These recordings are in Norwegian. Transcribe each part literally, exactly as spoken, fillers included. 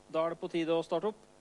Da er det på tide å starte opp.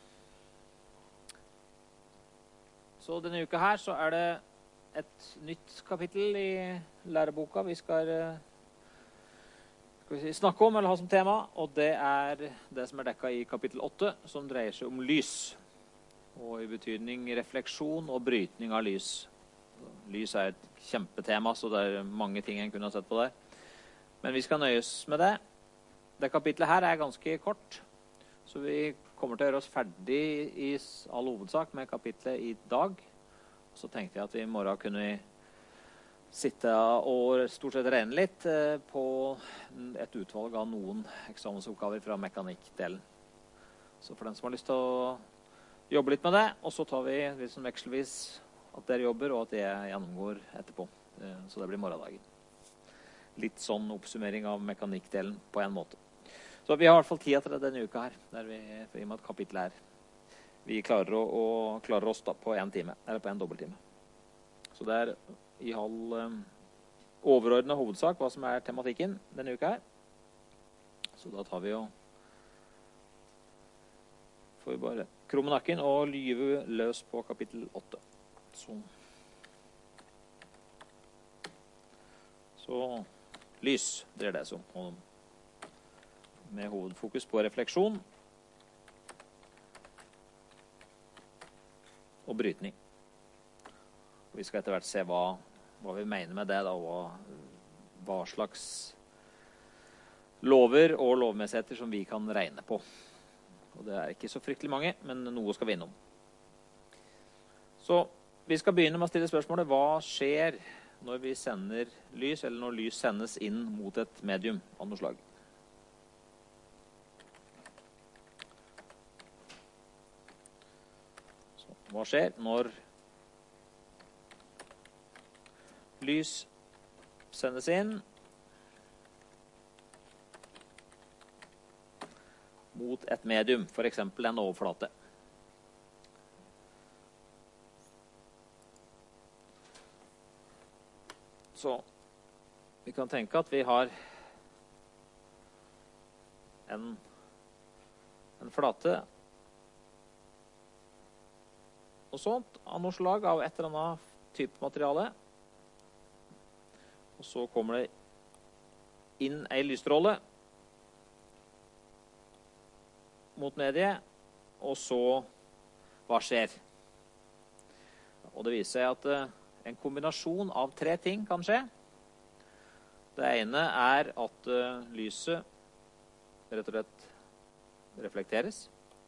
Så denne uka her så er det et nytt kapittel i læreboka vi skal, skal vi si, snakke om eller ha som tema, og det er det som er dekket i kapittel åtte, som dreier seg om lys, og i betydning refleksjon og brytning av lys. Lys er et kjempetema, så det er mange ting en kunne ha sett på der. Men vi skal nøyes med det. Det kapitlet her er ganske kort, så vi kommer til å gjøre oss ferdig i all hovedsak med kapitlet i dag. Så tenkte jeg at vi i morgen kunne sitte og stort sett regne litt på et utvalg av noen eksamensoppgaver fra mekanikkdelen. Så for den som har lyst til å jobbe litt med det, og så tar vi liksom vekselvis at dere jobber og at jeg gjennomgår etterpå. Så det blir morgendagen. Litt sånn oppsummering av mekanikkdelen på en måte. Så vi har i hvert fall tid etter denne uka her, der vi, i og med at kapittelet er, vi klarer, å, å, klarer oss da på en time, eller på en dobbelttime. Så det er i all um, overordnet hovedsak hva som er tematikken denne uka her. Så da tar vi jo, får vi bare krumme nakken og lyve løs på kapittel åtte. Så, så lys, det er det som, og med hovedfokus på refleksjon og brytning. Vi skal etter hvert se hva, hva vi mener med det, da, og hva slags lover og lovmessigheter som vi kan regne på. Og det er ikke så fryktelig mange, men noe skal vi innom. Så vi skal begynne med å stille spørsmålet: hva skjer når vi sender lys, eller når lys sendes inn mot et medium av noe slag? Hva skjer når lys sendes inn mot et medium, for eksempel en overflate? Så vi kan tenke at vi har en, en flate og sånt, av noe slag, av et eller annet type materiale. Og så kommer det inn en lysstråle mot mediet, og så hva skjer? Og det viser seg at en kombinasjon av tre ting kan skje. Det ene er at lyset rett og slett reflekteres.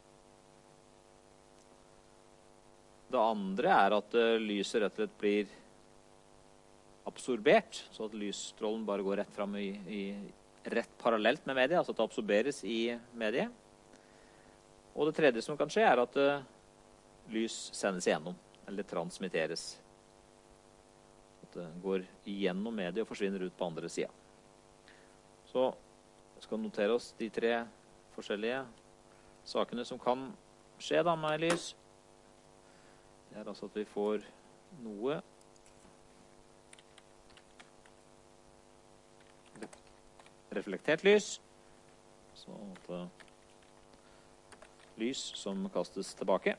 Det andre er at lyset rett og slett blir absorbert, så at lysstrålen bare går rett frem i, i rett parallelt med mediet, altså at det absorberes i mediet. Og det tredje som kan skje er at uh, lys sendes igjennom, eller transmitteres. At det går igjennom mediet og forsvinner ut på andre siden. Så jeg skal notere oss de tre forskjellige sakene som kan skje da med lys. Det er altså at vi får noe reflektert lys, så at lys som kastes tilbake.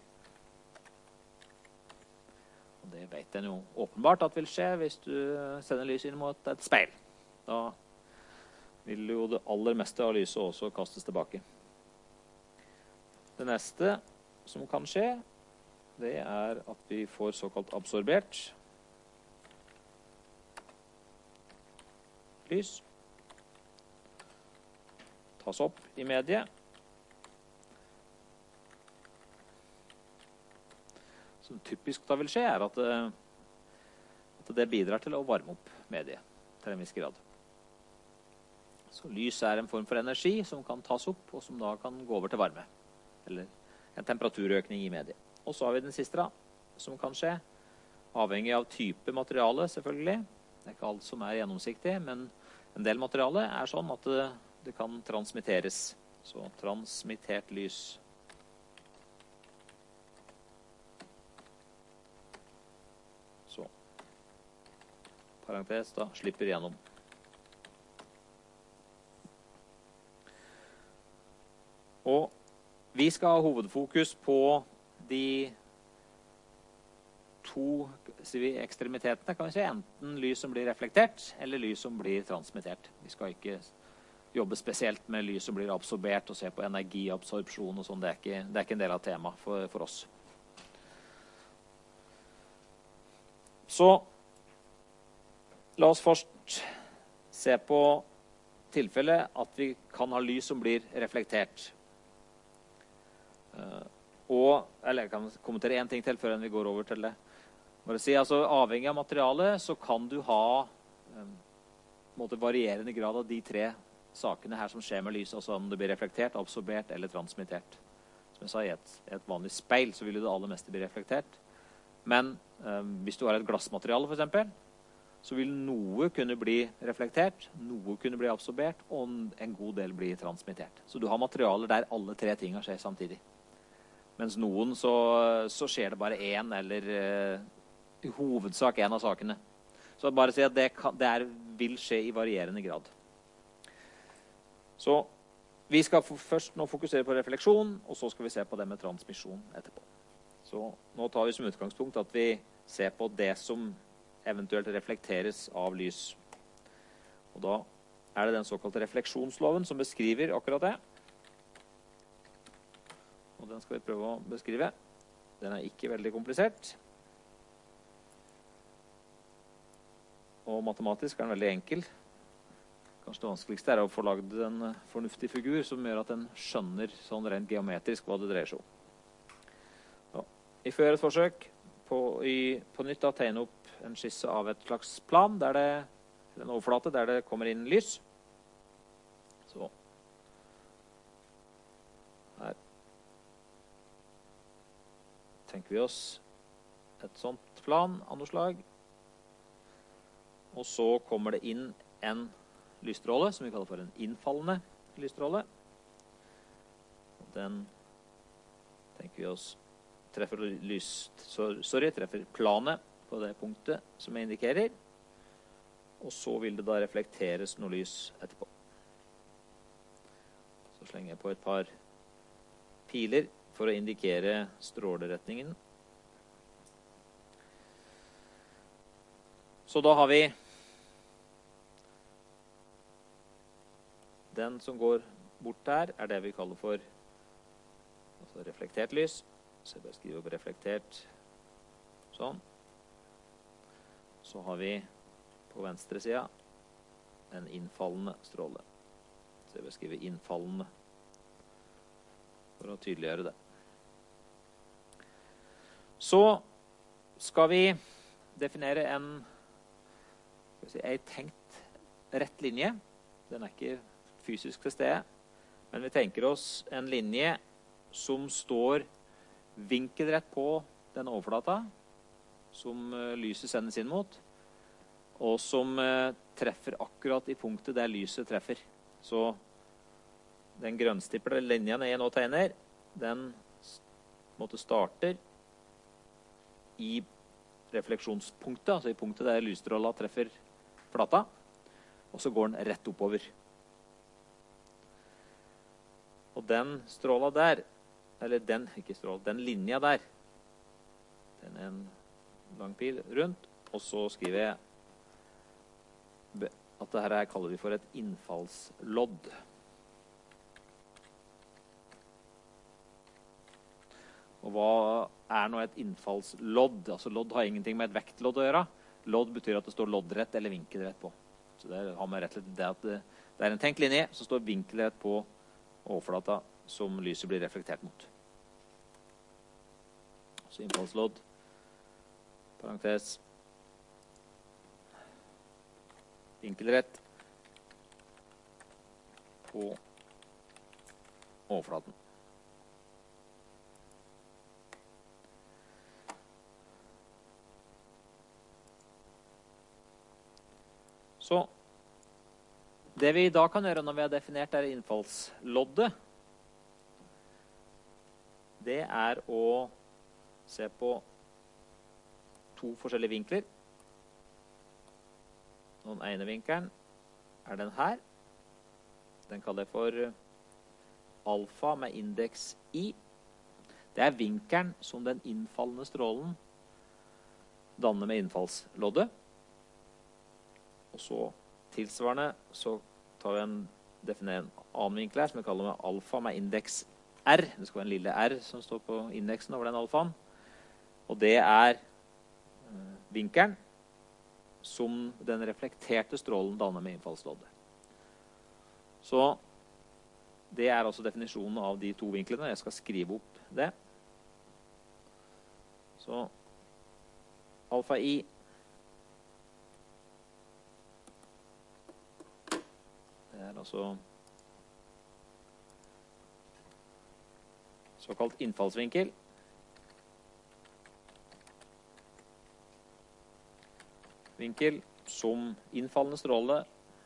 Og det vet en jo åpenbart at vil skje hvis du sender lys inn mot et speil. Da vil jo det aller meste av lyset også kastes tilbake. Det neste som kan skje, det er at vi får såkalt absorbert lys. Tas opp i mediet. Som typisk da vil skje er at det, at det bidrar til å varme opp mediet til en viss grad. Så lys er en form for energi som kan tas opp, og som da kan gå over til varme. Eller en temperaturøkning i mediet. Og så har vi den siste da, som kan skje, avhengig av type materiale selvfølgelig. Det er ikke alt som er gjennomsiktig, men en del materiale er sånn at det, det kan transmitteres. Så transmittert lys. Så, parentes da, slipper igjennom. Og vi skal ha hovedfokus på de to sier vi, ekstremitetene, kan vi si, enten lys som blir reflektert, eller lys som blir transmittert. Vi skal ikke jobbe spesielt med lys som blir absorbert, og se på energiabsorpsjon og sånn. Det er ikke, det er ikke en del av temaet for, for oss. Så la oss først se på tilfellet at vi kan ha lys som blir reflektert. Og, eller jeg kan kommentere en ting til før vi går over til det. Bare si, altså, avhengig av materialet så kan du ha um, måte, varierende grad av de tre sakene her som skjer med lys, altså om det blir reflektert, absorbert eller transmittert. Som jeg sa, i et, et vanlig speil så vil det aller meste bli reflektert. Men um, hvis du har et glassmateriale for eksempel, så vil noe kunne bli reflektert, noe kunne bli absorbert, og en god del bli transmittert. Så du har materialer der alle tre tingene skjer samtidig. Mens noen så, så skjer det bare en eller uh, i hovedsak en av sakene. Så bare si at det, kan, det er, vil skje i varierende grad. Så vi skal først nå fokusere på refleksjon, og så skal vi se på det med transmisjon etterpå. Så nå tar vi som utgangspunkt at vi ser på det som eventuelt reflekteres av lys. Og da er det den såkalte refleksjonsloven som beskriver akkurat det. Og den skal vi prøve å beskrive. Den er ikke veldig komplisert. Og matematisk er den veldig enkel. Kanskje det vanskeligste er å få laget en fornuftig figur som gjør at den skjønner sånn rent geometrisk hva det dreier seg om. Ja. Vi får gjøre et forsøk på, i, på nytt å tegne opp en skisse av et slags plan, der det, en overflate der det kommer inn lys. Så. Her tenker vi oss et sånt plan av noe slag. Og så kommer det inn en lysstråle, som vi kaller for en innfallende lysstråle. Og den tenker vi oss treffer lys, sorry, treffer planet på det punktet som jeg indikerer. Og så vil det da reflekteres noe lys etterpå. Så slenger jeg på et par piler for å indikere stråleretningen. Så da har vi den som går bort der, er det vi kaller for altså reflektert lys. Så jeg bare skriver opp reflektert sånn. Så har vi på venstre sida en innfallende stråle. Så jeg bare skriver innfallende for å tydeliggjøre det. Så skal vi definere en en tenkt rett linje. Den er ikke fysisk til stede, men vi tenker oss en linje som står vinkelrett på denne overflata, som lyset sendes inn mot, og som treffer akkurat i punktet der lyset treffer. Så den grønnstippede linjen jeg nå tegner, den måtte starter i refleksjonspunktet, altså i punktet der lysstråla treffer flata, og så går den rett oppover. Og den stråla der, eller den, ikke stråla, den linja der, den er en lang pil rundt, og så skriver jeg at det her kaller vi for et innfallslodd. Og hva er nå et innfallslodd? Altså lodd har ingenting med et vektlodd å gjøre. Lodd betyr at det står loddrett eller vinkelrett på. Så det har med rett og slett det at det, det er en tenkt linje som står vinkelrett på overflata som lyset blir reflektert mot. Så innfallslodd, parentes, vinkelrett på overflaten. Så det vi da kan gjøre når vi har definert det innfallsloddet, det er å se på to forskjellige vinkler. Den ene vinkelen er den her. Den kaller jeg for alfa med indeks I. Det er vinkelen som den innfallende strålen danner med innfallsloddet. Og så tilsvarende så tar vi en, definerer en annen vinkel her som vi kaller med alfa med indeks R. Det skal være en lille R som står på indeksen over den alfaen. Og det er uh, vinkelen som den reflekterte strålen danner med innfallsloddet. Så det er altså definisjonen av de to vinklene. Jeg skal skrive opp det. Så alfa I det er altså såkalt innfallsvinkel. Vinkel som innfallende stråle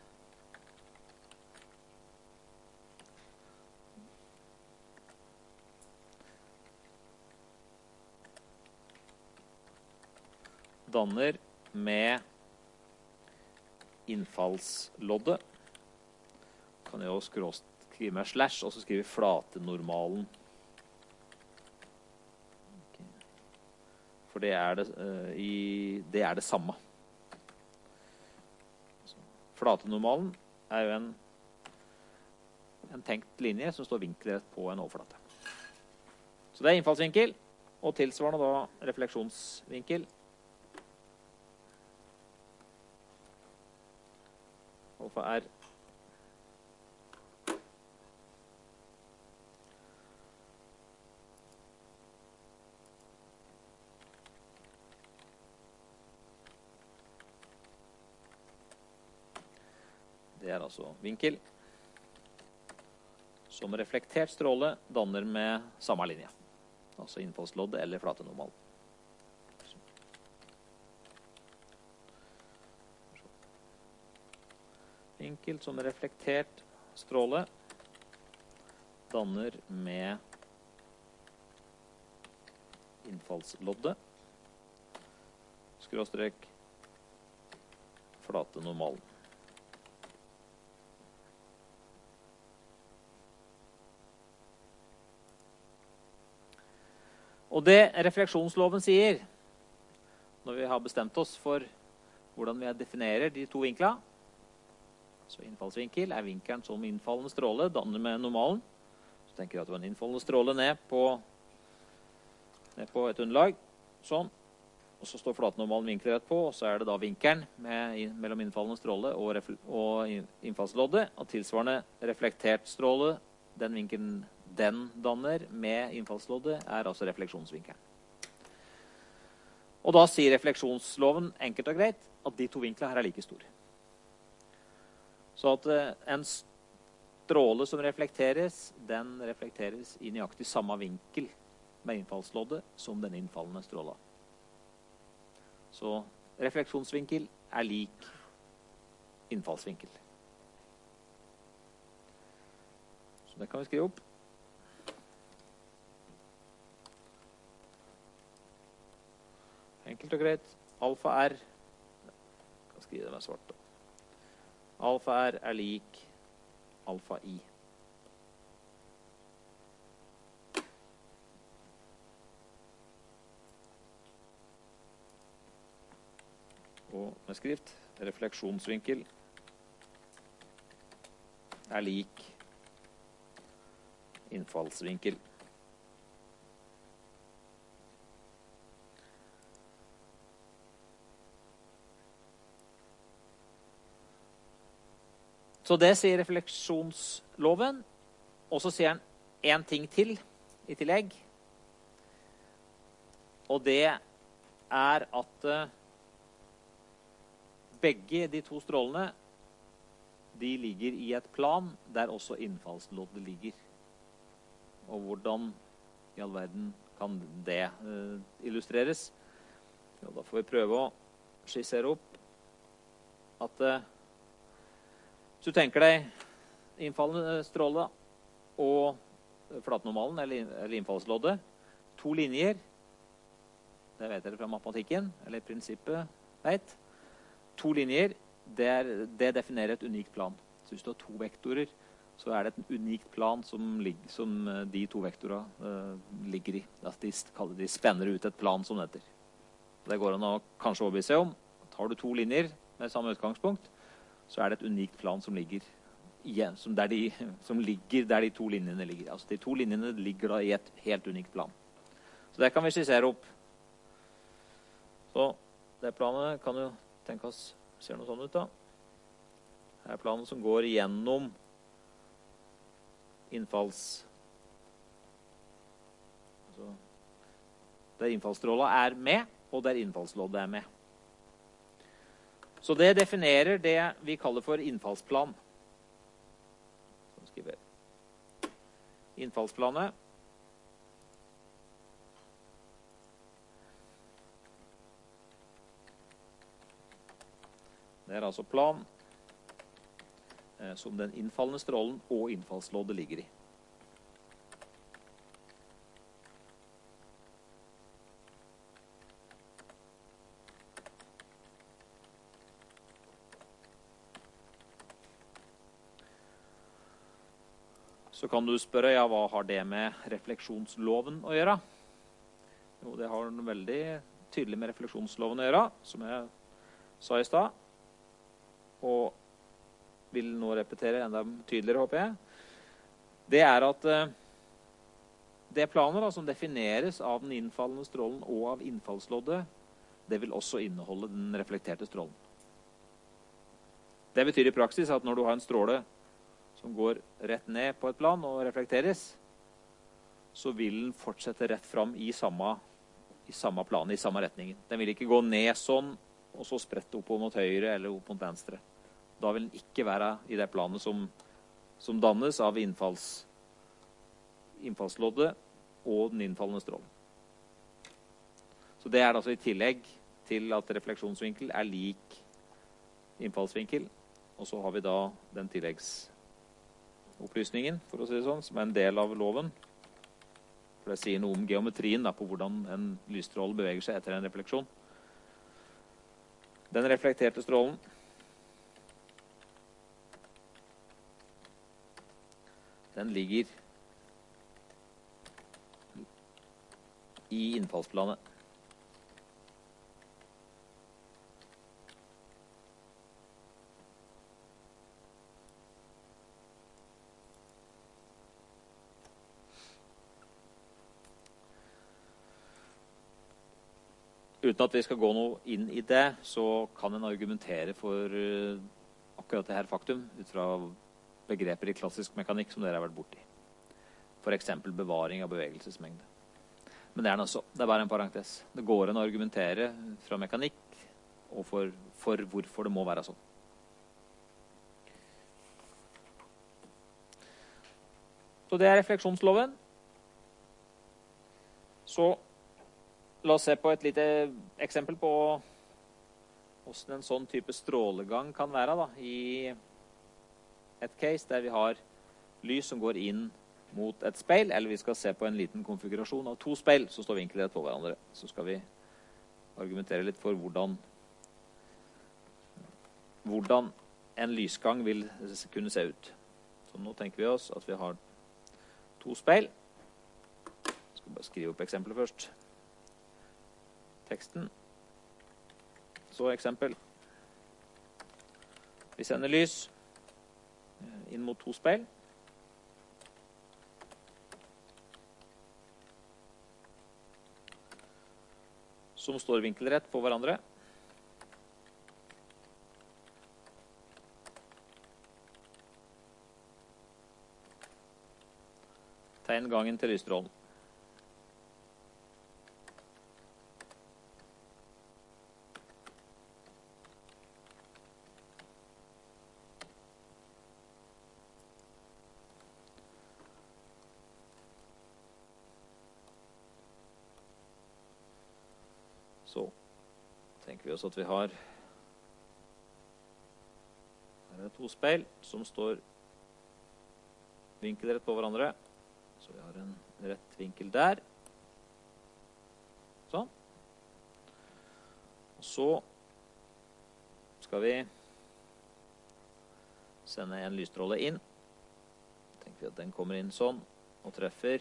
danner med innfallsloddet. Kan jeg også skrive med slash, og så skrive flatenormalen. Okay. For det er det, uh, i, det er det samme. Så, flatenormalen er jo en, en tenkt linje som står vinklet på en overflate. Så det er innfallsvinkel, og tilsvarende da refleksjonsvinkel. Alfa R. Det er altså vinkel som reflektert stråle danner med samme linje. Altså innfallsloddet eller flatenormal. Vinkel som reflektert stråle danner med innfallsloddet, skråstrek flatenormalen. Og det refleksjonsloven sier, når vi har bestemt oss for hvordan vi definerer de to vinklene, så innfallsvinkel er vinkelen som innfallende stråle danner med normalen. Så tenker jeg at det var en innfallende stråle ned på, ned på et underlag, sånn. Og så står flatenormalen vinkler rett på, og så er det da vinkelen med, mellom innfallende stråle og, og innfallsloddet, og tilsvarende reflektert stråle, den vinkelen den danner med innfallsloddet, er altså refleksjonsvinkelen. Og da sier refleksjonsloven enkelt og greit at de to vinklene her er like store. Så at en stråle som reflekteres, den reflekteres i nøyaktig samme vinkel med innfallsloddet som den innfallende stråla. Så refleksjonsvinkel er lik innfallsvinkel. Så det kan vi skrive opp. Enkelt og greit. Alfa R, jeg kan skrive det med svart da. Alfa R er lik alfa I. Og med skrift, refleksjonsvinkel er lik innfallsvinkel. Så det sier refleksjonsloven, og så sier han en ting til i tillegg. Og det er at begge de to strålene, de ligger i et plan der også innfallsloddet ligger. Og hvordan i all verden kan det uh, illustreres? Jo, da får vi prøve å skissere opp at uh, hvis du tenker deg innfallende stråle og flatenormalen, eller, eller innfallsloddet, to linjer, det vet dere fra matematikken, eller prinsippet, vet. To linjer, det, er, det definerer et unikt plan. Så hvis du har to vektorer, så er det et unikt plan som, ligger, som de to vektorene uh, ligger i. Altså de, kaller de spenner ut et plan som det heter. Det går an å kanskje overbevise om. Tar du to linjer med samme utgangspunkt, så er det et unikt plan som ligger, igjen, som, der de, som ligger der de to linjene ligger. Altså de to linjene ligger da i et helt unikt plan. Så det kan vi skissere opp. Så det planet kan jo tenke oss, ser noe sånn ut da. Her er planen som går igjennom innfalls... Altså, der innfallsstråla er med, og der innfallsloddet er med. Så det definerer det vi kaller for innfallsplan. Så skriver jeg innfallsplanet. Det er altså plan eh, som den innfallende strålen og innfallsloddet ligger i. Så kan du spørre, ja, hva har det med refleksjonsloven å gjøre? Jo, det har noe veldig tydelig med refleksjonsloven å gjøre, som jeg sa i sted. Og vil nå repetere enda tydeligere, håper jeg. Det er at eh, det planet da, som defineres av den innfallende strålen og av innfallsloddet, det vil også inneholde den reflekterte strålen. Det betyr i praksis at når du har en stråle som går rett ned på et plan og reflekteres, så vil den fortsette rett fram i samme, i samme plan, i samme retningen. Den vil ikke gå ned sånn, og så sprette opp mot høyre eller opp mot venstre. Da vil den ikke være i det planet som, som dannes av innfalls, innfallsloddet og den innfallende strålen. Så det er altså i tillegg til at refleksjonsvinkel er lik innfallsvinkel, og så har vi da den tilleggs opplysningen, for å si det sånn, som er en del av loven. For det sier noe om geometrien da, på hvordan en lysstråle beveger seg etter en refleksjon. Den reflekterte strålen den ligger i innfallsplanet. Uten at vi skal gå noe inn i det, så kan en argumentere for uh, akkurat det her faktum, ut fra begreper i klassisk mekanikk som dere har vært borti. For eksempel bevaring av bevegelsesmengde. Men det er, også, det er bare en parentes. Det går an å argumentere fra mekanikk, og for, for hvorfor det må være sånn. Så det er refleksjonsloven. Så la oss se på et lite eksempel på hvordan en sånn type strålegang kan være da, i et case der vi har lys som går inn mot et speil, eller vi skal se på en liten konfigurasjon av to speil som står vinkelrett på hverandre. Så skal vi argumentere litt for hvordan, hvordan en lysgang vil kunne se ut. Så nå tenker vi oss at vi har to speil. Jeg skal bare skrive opp eksempelet først. Teksten. Så eksempel. Vi sender lys inn mot to speil. Som står vinkelrett på hverandre. Tegn gangen til lysstrålen. Så tenker vi oss at vi har her er to speil som står vinkelrett på hverandre. Så vi har en rett vinkel der. Sånn. Og så skal vi sende en lysstråle inn Fordi at den kommer inn sånn og treffer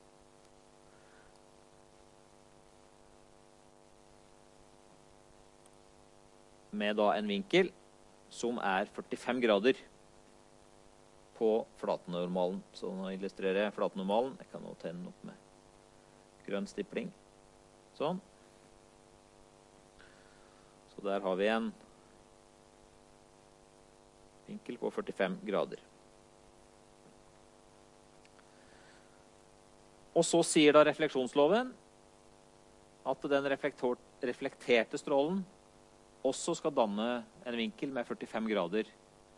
med da en vinkel som er førtifem grader på flatnormalen. Så nå illustrerer jeg flatnormalen. Jeg kan nå tenne den opp med grønn stipling. Sånn. Så der har vi en vinkel på førtifem grader. Og så sier da refleksjonsloven at den reflekterte strålen også skal danne en vinkel med førtifem grader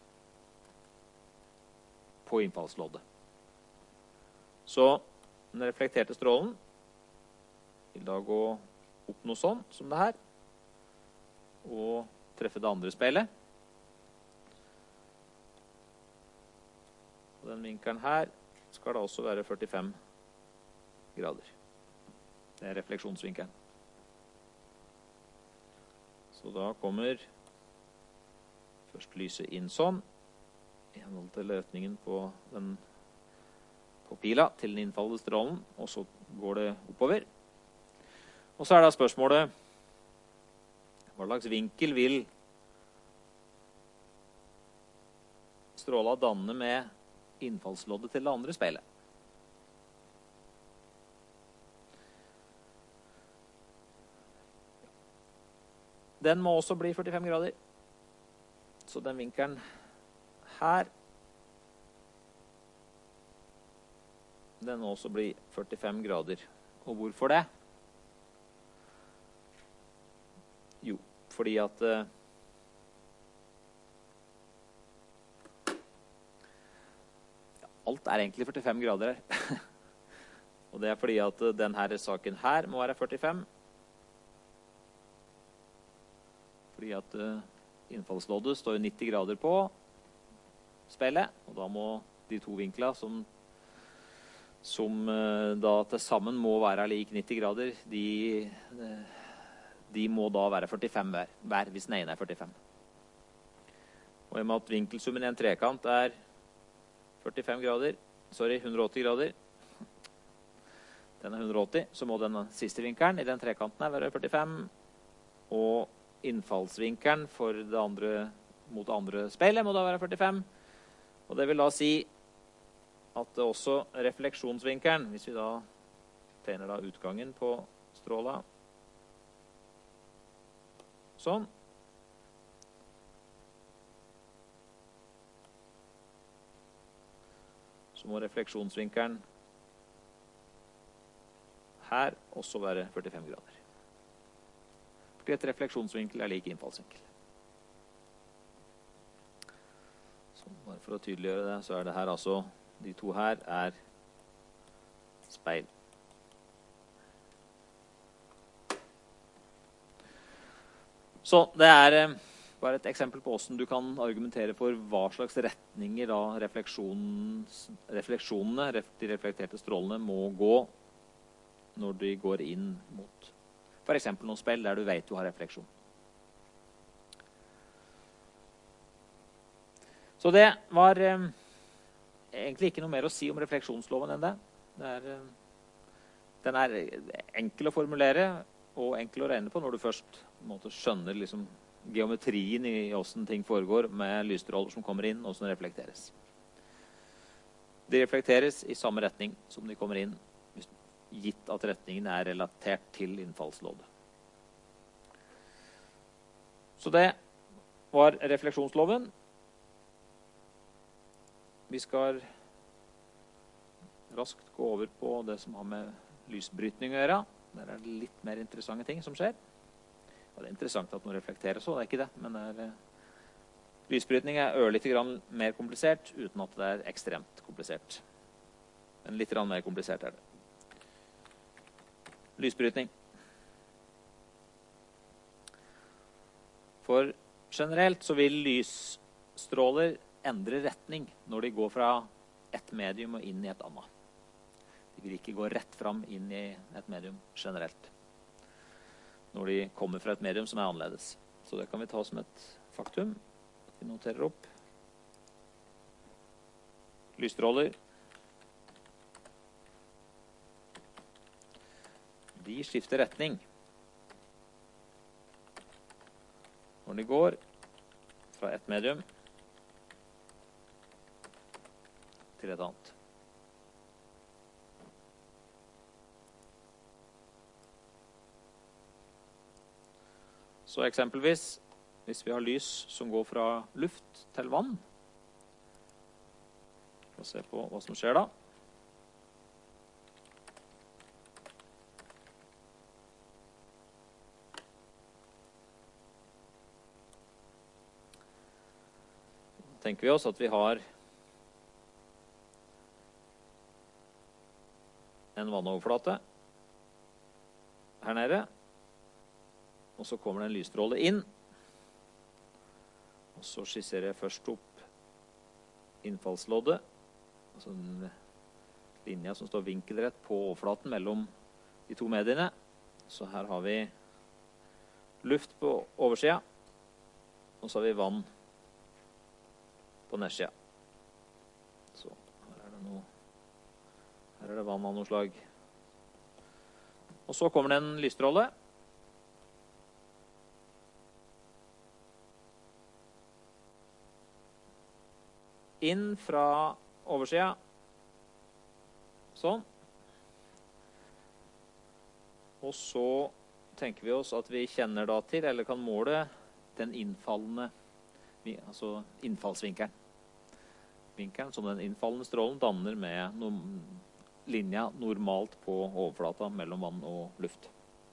på innfallsloddet. Så den reflekterte strålen vil da gå opp noe sånn som det her, og treffe det andre speilet. Og den vinkelen her skal da også være førtifem grader. Det er refleksjonsvinkelen. Så da kommer først lyset inn sånn, i henhold til løsningen på, den, på pila til den innfallede strålen, og så går det oppover. Og så er da spørsmålet, hva slags vinkel vil stråla danne med innfallsloddet til det andre speilet? Den må også bli førtifem grader. Så den vinkelen her, den må også bli førtifem grader. Og hvorfor det? Jo, fordi at uh, alt er egentlig førtifem grader her. Og det er fordi at uh, denne saken her må være førtifem. Fordi at uh, innfallsloddet står nitti grader på speilet, og da må de to vinkler som, som uh, da til sammen må være lik nitti grader, de, uh, de må da være førtifem hver, hver hvis den ene er førtifem. Og i og med at vinkelsummen i en trekant er førtifem grader, sorry, hundre og åtti grader, den er hundre og åtti, så må den siste vinkelen i den trekanten her være førtifem, og innfallsvinkelen for det andre, mot det andre speilet må da være førtifem. Og det vil da si at det også refleksjonsvinkelen, hvis vi da tegner da utgangen på stråla, sånn, så må refleksjonsvinkelen her også være førtifem grader. Fordi et refleksjonsvinkel er lik innfallsvinkel. Så bare for å tydeliggjøre det, så er det her altså, de to her er speil. Så det er eh, bare et eksempel på hvordan du kan argumentere for hva slags retninger da refleksjonene, de reflekterte strålene, må gå når de går inn mot for eksempel noen speil der du vet du har refleksjon. Så det var eh, egentlig ikke noe mer å si om refleksjonsloven enn det. Det er, eh, den er enkel å formulere og enkel å regne på når du først på en måte, skjønner liksom, geometrien i hvordan ting foregår med lysstråler som kommer inn og som reflekteres. De reflekteres i samme retning som de kommer inn, gitt at retningen er relatert til innfallsloddet. Så det var refleksjonsloven. Vi skal raskt gå over på det som har med lysbrytning å gjøre. Der er det litt mer interessante ting som skjer. Ja, det er interessant at noe reflekteres, så det er ikke det, men det er, lysbrytning er ørlite grann mer komplisert, uten at det er ekstremt komplisert. Men litt grann mer komplisert er det. Lysbrytning. For generelt så vil lysstråler endre retning når de går fra et medium og inn i et annet. De vil ikke gå rett fram inn i et medium generelt. Når de kommer fra et medium som er annerledes. Så det kan vi ta som et faktum. Vi noterer opp. Lysstråler de skifter retning når de går fra et medium til et annet. Så eksempelvis, hvis vi har lys som går fra luft til vann, vi får se på hva som skjer da. Tenker vi oss at vi har en vannoverflate her nede, og så kommer det en lysstråle inn, og så skisserer jeg først opp innfallsloddet, altså en linje som står vinkelrett på overflaten mellom de to mediene. Så her har vi luft på oversida, og så har vi vann på nedsida. Så her er det noe, her er det vann av noe slag. Og så kommer det en lysstråle. Inn fra oversida. Sånn. Og så tenker vi oss at vi kjenner da til, eller kan måle, den innfallende, altså innfallsvinkelen. Vinkelen som den innfallende strålen danner med no linja normalt på overflata mellom vann og luft.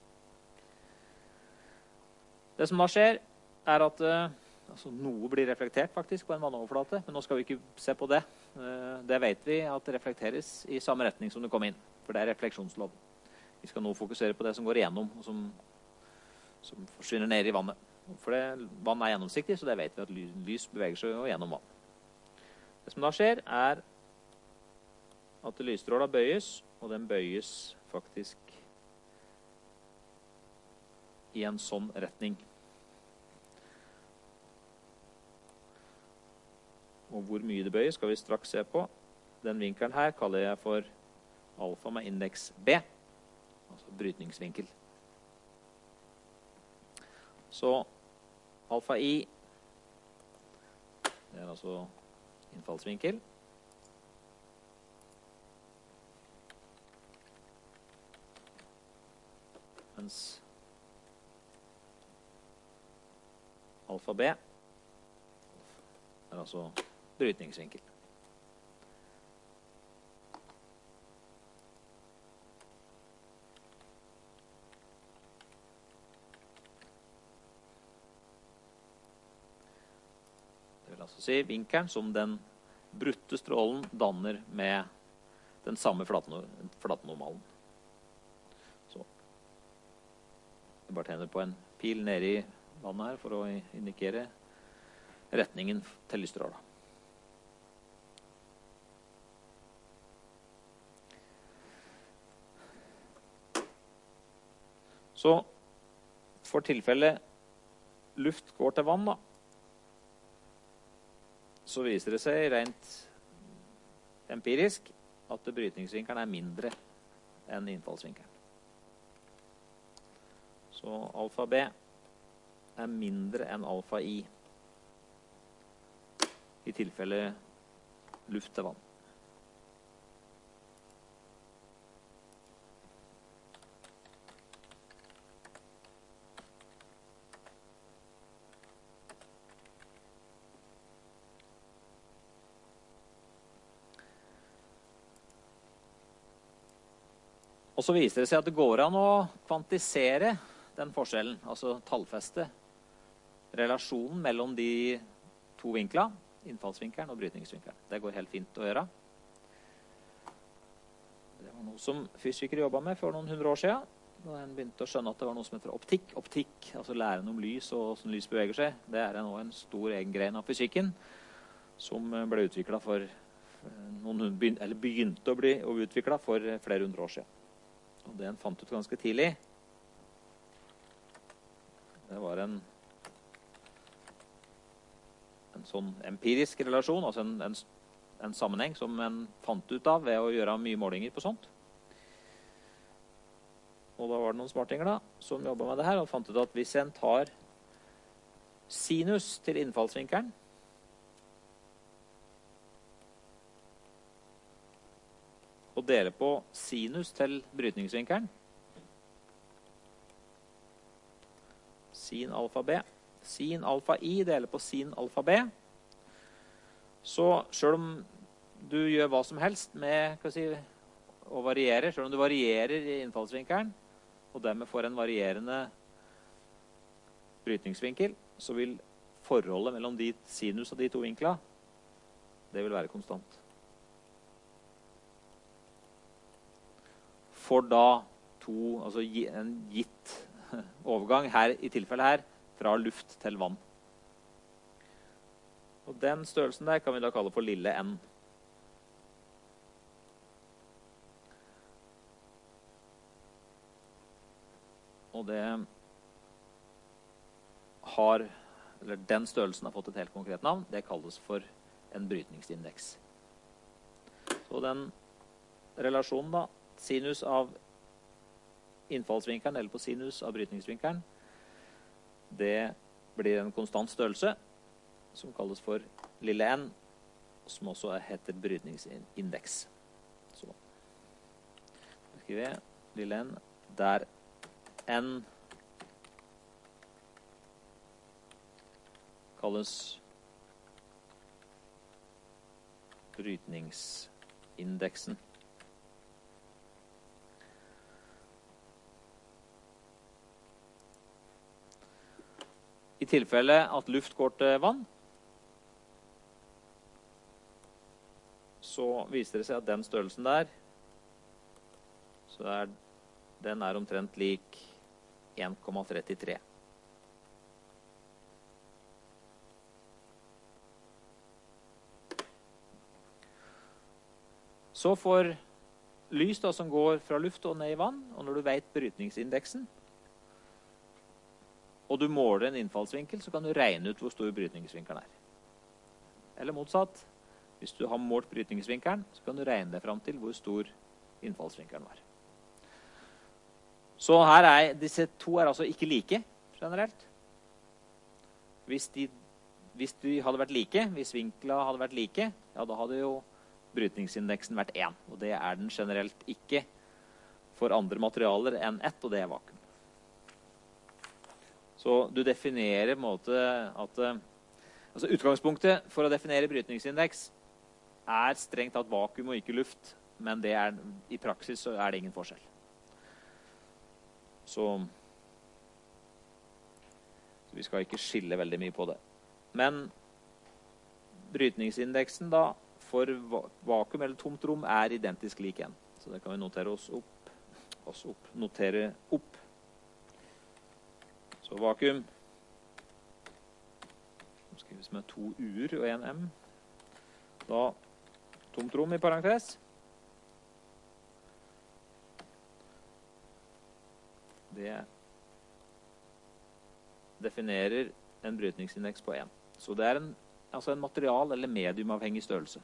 Det som da skjer, er at altså, noe blir reflektert faktisk på en vannoverflate, men nå skal vi ikke se på det. Det vet vi at det reflekteres i samme retning som det kom inn, for det er refleksjonslov. Vi skal nå fokusere på det som går igjennom, og som, som forsvinner ned i vannet. For det, vann er gjennomsiktig, så det vet vi at lys beveger seg gjennom vann. Det som da skjer, er at lysstråla bøyes, og den bøyes faktisk i en sånn retning. Og hvor mye det bøyer skal vi straks se på. Den vinkelen her kaller jeg for alfa med indeks B, altså brytningsvinkel. Så alfa I, det er altså innfallsvinkel. Mens alfa B er altså brytningsvinkel. Det vil altså si vinkelen som den brutte strålen danner med den samme flatnormalen. Så jeg bare tenner på en pil nede i vannet her for å indikere retningen til lysstråla. Så for tilfelle luft går til vann, da, så viser det seg rent empirisk at brytningsvinkelen er mindre enn innfallsvinkelen. Så alfa B er mindre enn alfa I i tilfelle luft til vann. Og så viser det seg at det går an å kvantisere den forskjellen, altså tallfeste relasjonen mellom de to vinkler, innfallsvinkelen og brytningsvinkelen. Det går helt fint å gjøre. Det var noe som fysikere jobbet med for noen hundre år siden, da en begynte å skjønne at det var noe som heter optikk. Optikk, altså læren om lys og hvordan lys beveger seg, det er nå en stor egen gren av fysikken som ble utviklet for noen, eller begynte å bli utviklet for flere hundre år siden. Og det en fant ut ganske tidlig, det var en, en sånn empirisk relasjon, altså en, en, en sammenheng som en fant ut av ved å gjøre mye målinger på sånt. og da var det noen smartinger da, som jobbet med det her, og fant ut at hvis en tar sinus til innfallsvinkelen, og deler på sinus til brytningsvinkelen, sin alfa b, sin alfa i deler på sin alfa b, så selv om du gjør hva som helst med, hva si, å variere, selv om du varierer i innfallsvinkelen, og dermed får en varierende brytningsvinkel, så vil forholdet mellom de sinus og de to vinkler, det vil være konstant. For da to, altså en gitt overgang her, i tilfellet her, fra luft til vann. Og den størrelsen der kan vi da kalle for lille n. Og det har, eller den størrelsen har fått et helt konkret navn, det kalles for en brytningsindeks. Så den relasjonen da, sinus av innfallsvinkelen eller på sinus av brytningsvinkelen, det blir en konstant størrelse som kalles for lille n, som også heter brytningsindeks. Så skriver jeg lille n, der n kalles brytningsindeksen. I tilfelle at luft går til vann, så viser det seg at den størrelsen der, så er, den er omtrent lik en komma trettitre. Så for lys da, som går fra luft og ned i vann, og når du vet brytningsindeksen, og du måler en innfallsvinkel, så kan du regne ut hvor stor brytningsvinkelen er. Eller motsatt, hvis du har målt brytningsvinkelen, så kan du regne deg frem til hvor stor innfallsvinkelen var. Så her er, disse to er altså ikke like, generelt. Hvis de, hvis de hadde vært like, hvis vinklene hadde vært like, ja, da hadde jo brytningsindeksen vært én, og det er den generelt ikke for andre materialer enn ett, og det er vakuum. Så du definerer på en måte at altså utgangspunktet for å definere brytningsindeks er strengt tatt vakuum og ikke luft, men det er, i praksis så er det ingen forskjell. Så, så vi skal ikke skille veldig mye på det. Men brytningsindeksen da for vakuum eller tomt rom er identisk lik en. Så det kan vi notere oss opp, oss opp, notere opp. Så vakuum skrives med to u-er og en m. Da tomt rom i parentes. Det definerer en brytningsindeks på en. Så det er en, altså en material- eller mediumavhengig størrelse.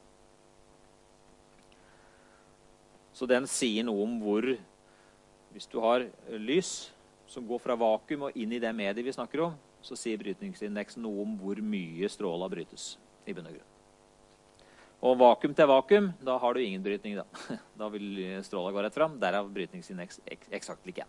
Så den sier noe om hvor, hvis du har lys som går fra vakuum og inn i det mediet vi snakker om, så sier brytningsindeksen noe om hvor mye stråla brytes i bunn og grunn. Og vakuum til vakuum, da har du ingen brytning da. Da vil stråla gå rett fram, derav brytningsindeks eksakt lik en.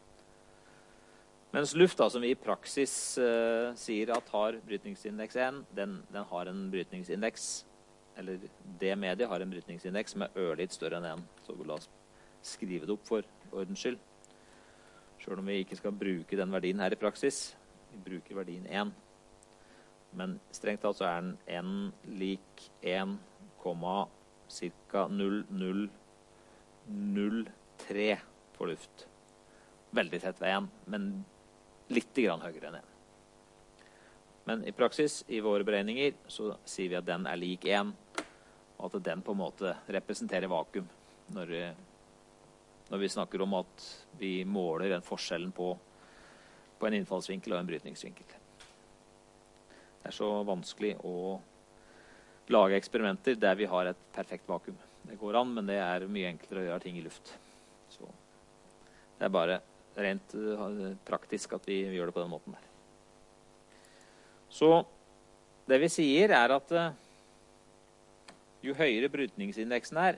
Mens luft da, som vi i praksis uh, sier at har brytningsindeks en, den, den har en brytningsindeks, eller det mediet har en brytningsindeks som er ørlitt større enn en. Så la oss skrive det opp for ordens skyld. Selv om vi ikke skal bruke den verdien her i praksis. Vi bruker verdien en. Men strengt tatt så er den n lik en, cirka null komma null null tre for luft. Veldig tett ved en, men litt grann høyere enn en. Men i praksis, i våre beregninger, så sier vi at den er lik en, og at den på en måte representerer vakuum når, når vi snakker om at vi måler den forskjellen på, på en innfallsvinkel og en brytningsvinkel. Det er så vanskelig å lage eksperimenter der vi har et perfekt vakuum. Det går an, men det er mye enklere å gjøre ting i luft. Så det er bare rent uh, praktisk at vi, vi gjør det på den måten der. Så det vi sier er at uh, jo høyere brytningsindeksen er,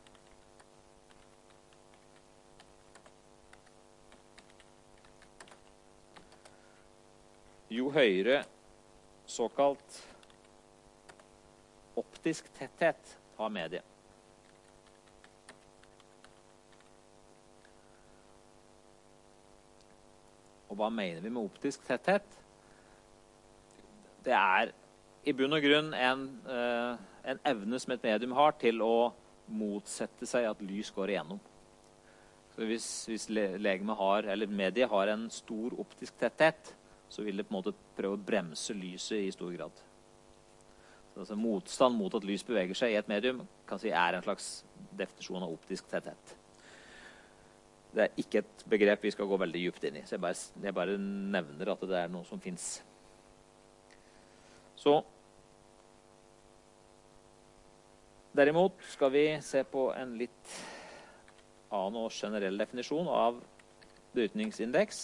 jo høyere såkalt optisk tetthet av mediet. Og hva mener vi med optisk tetthet? Det er i bunn og grunn en, eh, en evne som et medium har til å motsette seg at lys går igjennom. Så hvis, hvis legeme har, eller mediet har en stor optisk tetthet, så vil det på en måte prøve å bremse lyset i stor grad. Så altså, motstand mot at lys beveger seg i et medium kan si er en slags definisjon av optisk tetthet. Det er ikke et begrep vi skal gå veldig dypt inn i, så jeg bare, jeg bare nevner at det er noe som finnes. Så derimot skal vi se på en litt annen og generell definisjon av brytningsindeks.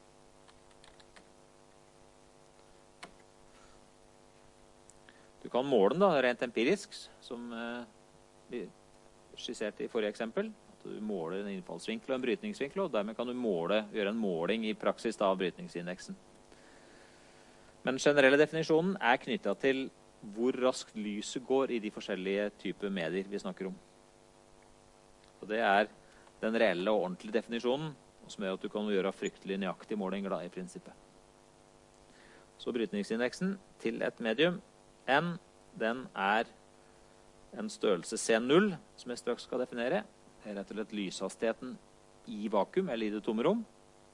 Du kan måle den da, rent empirisk, som eh, vi skisserte i forrige eksempel. Du måler en innfallsvinkel og en brytningsvinkel, og dermed kan du måle, gjøre en måling i praksis av brytningsindeksen. Men den generelle definisjonen er knyttet til hvor raskt lyset går i de forskjellige typer medier vi snakker om. Og det er den reelle og ordentlige definisjonen, som gjør at du kan gjøre fryktelig nøyaktig målinger da, i prinsippet. Så brytningsindeksen til et medium, N, den er en størrelse C null, som jeg straks skal definere. Det er rett og slett lyshastigheten i vakuum, eller i det tomme rom.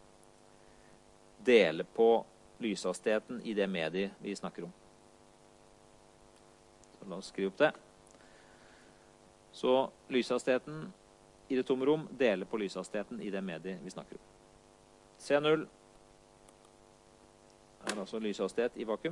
Dele på lyshastigheten i det mediet vi snakker om. Så la oss skrive opp det. Så lyshastigheten i det tomme rom deler på lyshastigheten i det mediet vi snakker om. C null er altså lyshastighet i vakuum.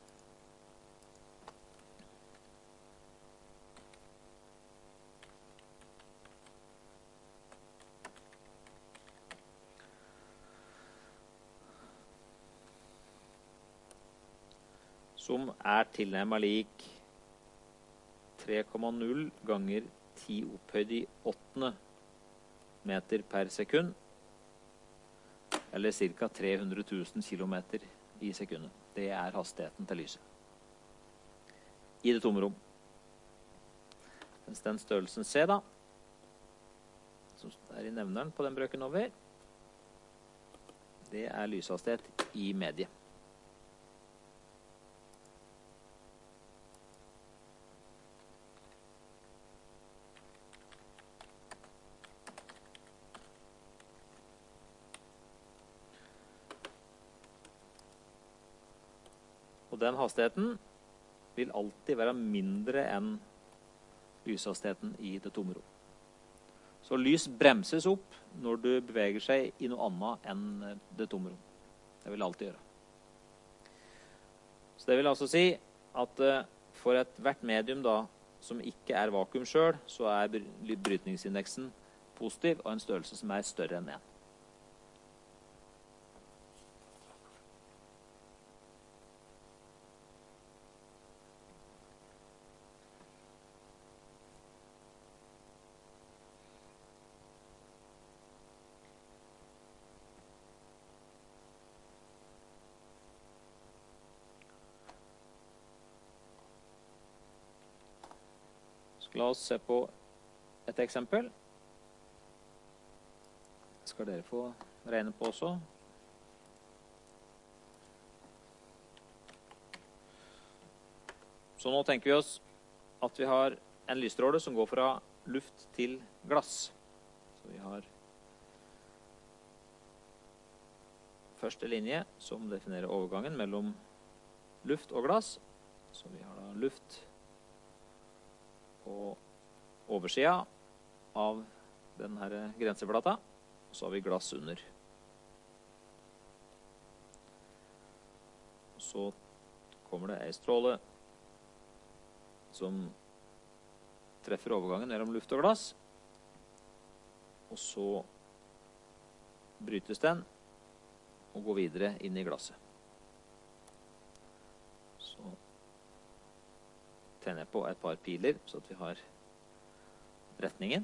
Som er tilnærmet lik tre komma null ganger ti opphøyd i åttende meter per sekund, eller ca. tre hundre tusen kilometer i sekundet. Det er hastigheten til lyset i det tomme rom. Mens den størrelsen C da, som er i nevneren på den brøken over, det er lyshastighet i mediet. Og den hastigheten vil alltid være mindre enn lyshastigheten i det tomme rom. Så lys bremses opp når du beveger seg i noe annet enn det tomme rom. Det vil det alltid gjøre. Så det vil altså si at for et hvert medium da, som ikke er vakuum selv, så er brytningsindeksen positiv og en størrelse som er større enn en. La oss se på et eksempel. Det skal dere få regne på også. Så nå tenker vi oss at vi har en lysstråle som går fra luft til glass. Så vi har første linje som definerer overgangen mellom luft og glass. Så vi har da luft på oversida av denne grenseflata, og så har vi glass under. Og så kommer det en stråle som treffer overgangen mellom luft og glass, og så brytes den og går videre inn i glasset. Så tenner jeg på et par piler, så at vi har retningen.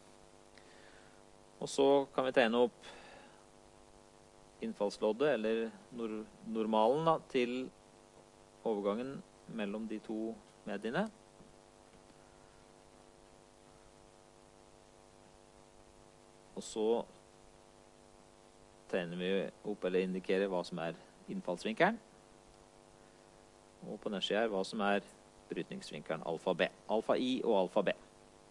Og så kan vi tegne opp innfallsloddet, eller nor normalen da, til overgangen mellom de to mediene. Og så tegner vi opp eller indikerer hva som er innfallsvinkelen. Og på nedsiden her hva som er brytningsvinkelen alfa B. Alfa I og alfa B.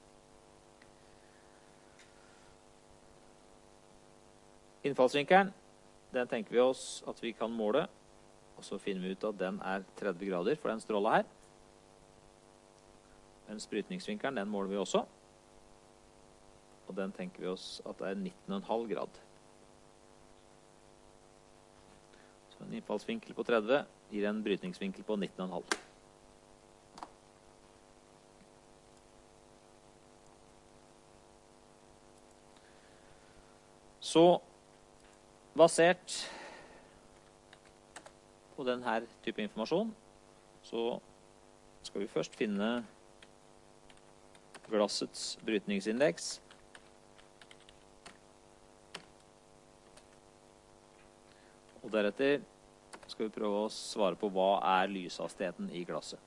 Innfallsvinkelen, den tenker vi oss at vi kan måle. Og så finner vi ut at den er tretti grader for den stråla her. Mens brytningsvinkelen, den måler vi også. Og den tenker vi oss at det er nitten komma fem grad. Så en innfallsvinkel på tretti gir en brytningsvinkel på nitten komma fem. Så basert på denne type informasjon, så skal vi først finne glassets brytningsindeks. Og deretter skal vi prøve å svare på hva er lyshastigheten i glasset.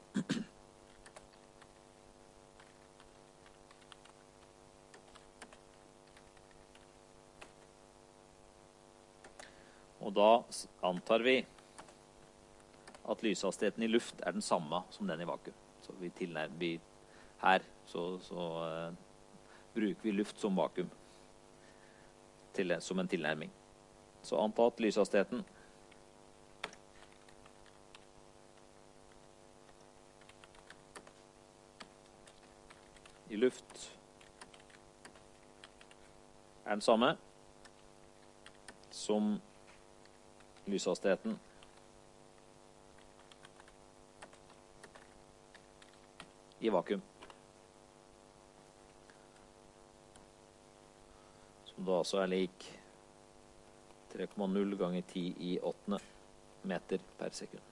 Og da antar vi at lyshastigheten i luft er den samme som den i vakuum. Så vi tilnærmer vi her, så, så uh, bruker vi luft som vakuum til, som en tilnærming. Så anta at lyshastigheten i luft er den samme som lyshastigheten i vakuum. Som da altså er lik tre komma null ganger ti i åttende meter per sekund.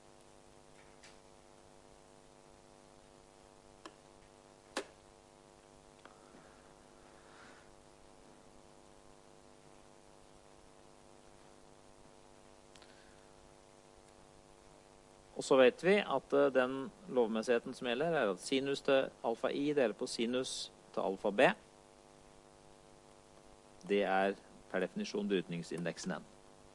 Og så vet vi at den lovmessigheten som gjelder er at sinus til alfa I deler på sinus til alfa B. Det er per definisjon brytningsindeksen N.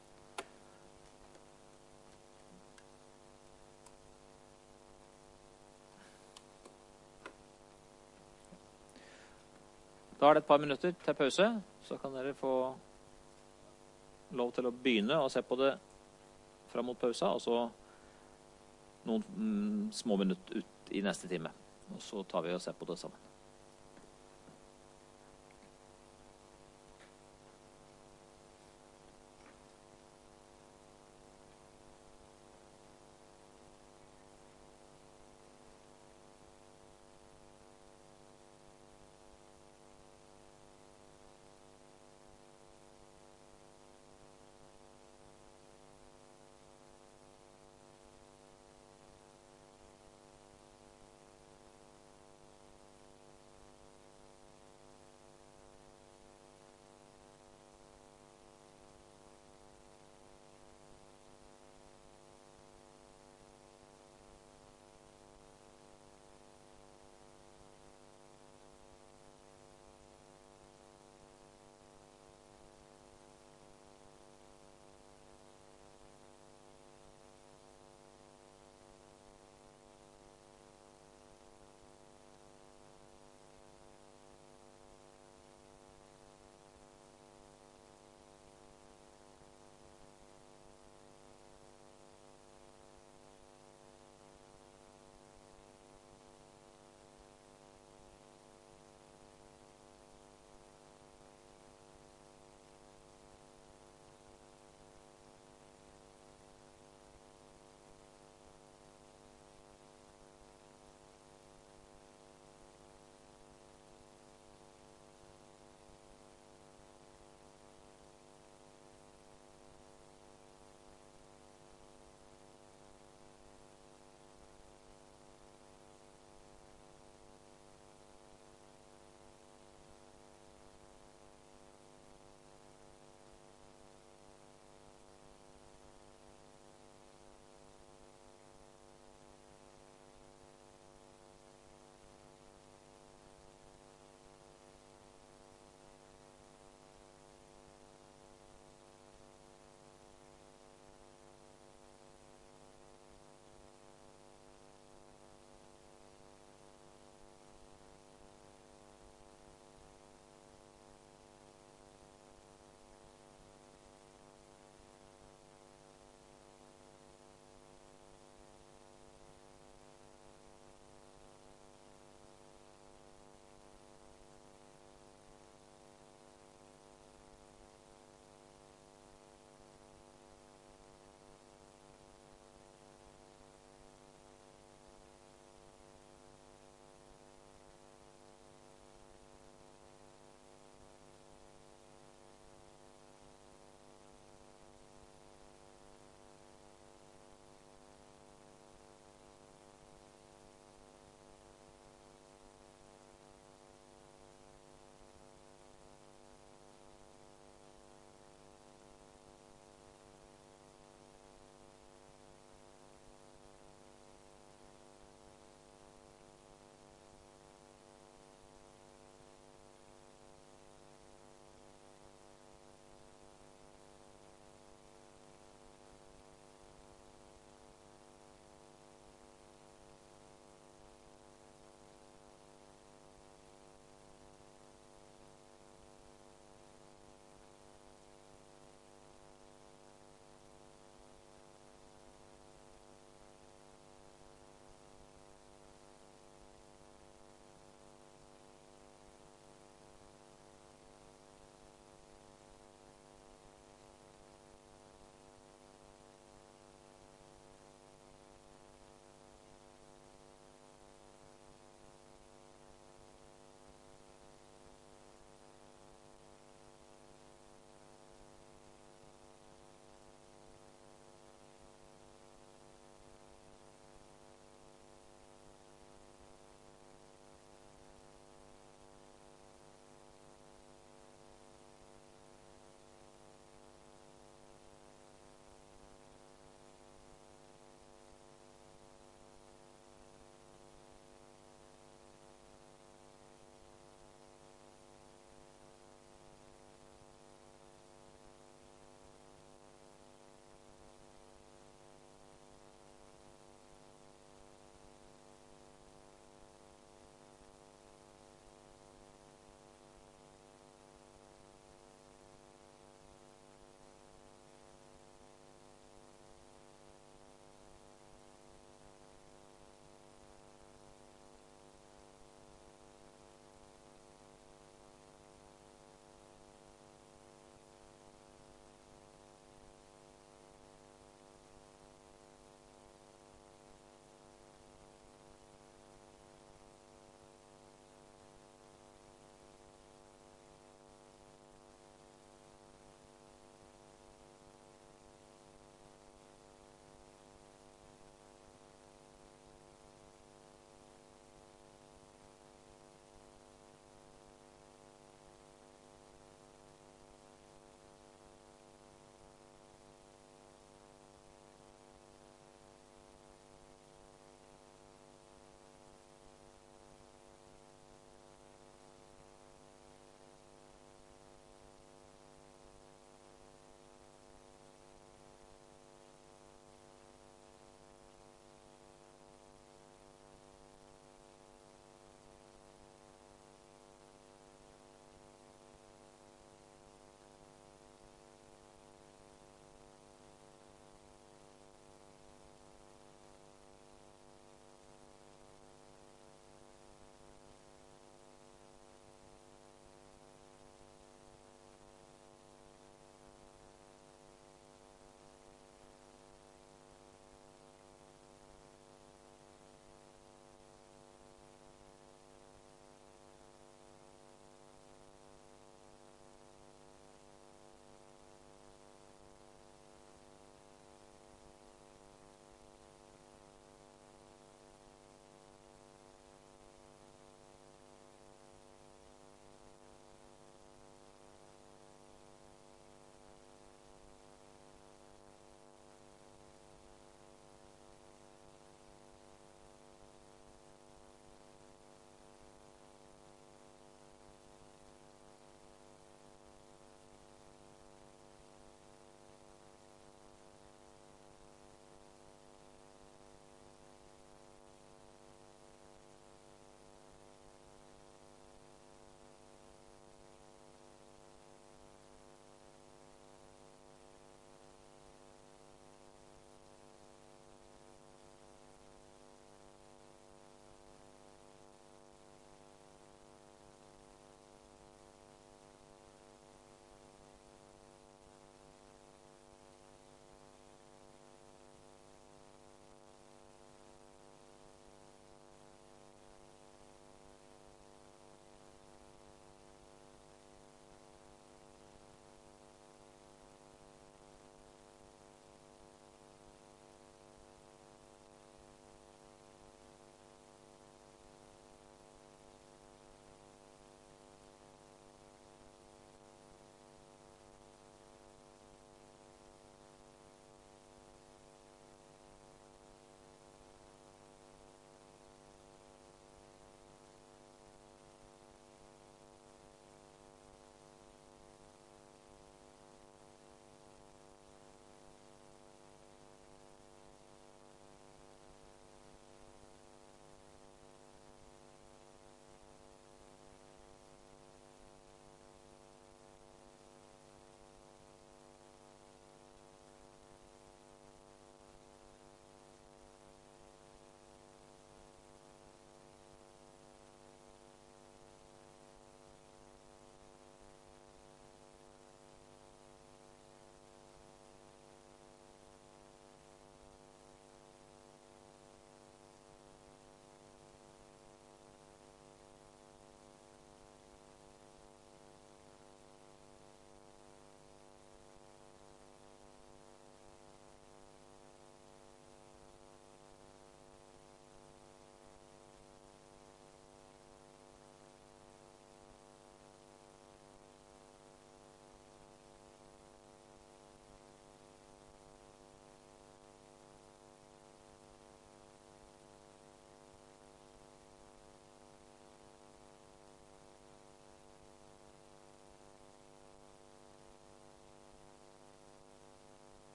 Da er det et par minutter til pause, så kan dere få lov til å begynne å se på det frem mot pausa, og så noen mm, små minutter ut i neste time. Og så tar vi og ser på det sammen.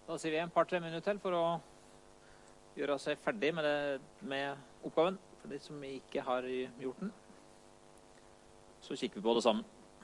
Da sier vi en par-tre minutter til for å gjøre seg ferdig med, det, med oppgaven. For de som ikke har gjort den, så kikker vi på det sammen.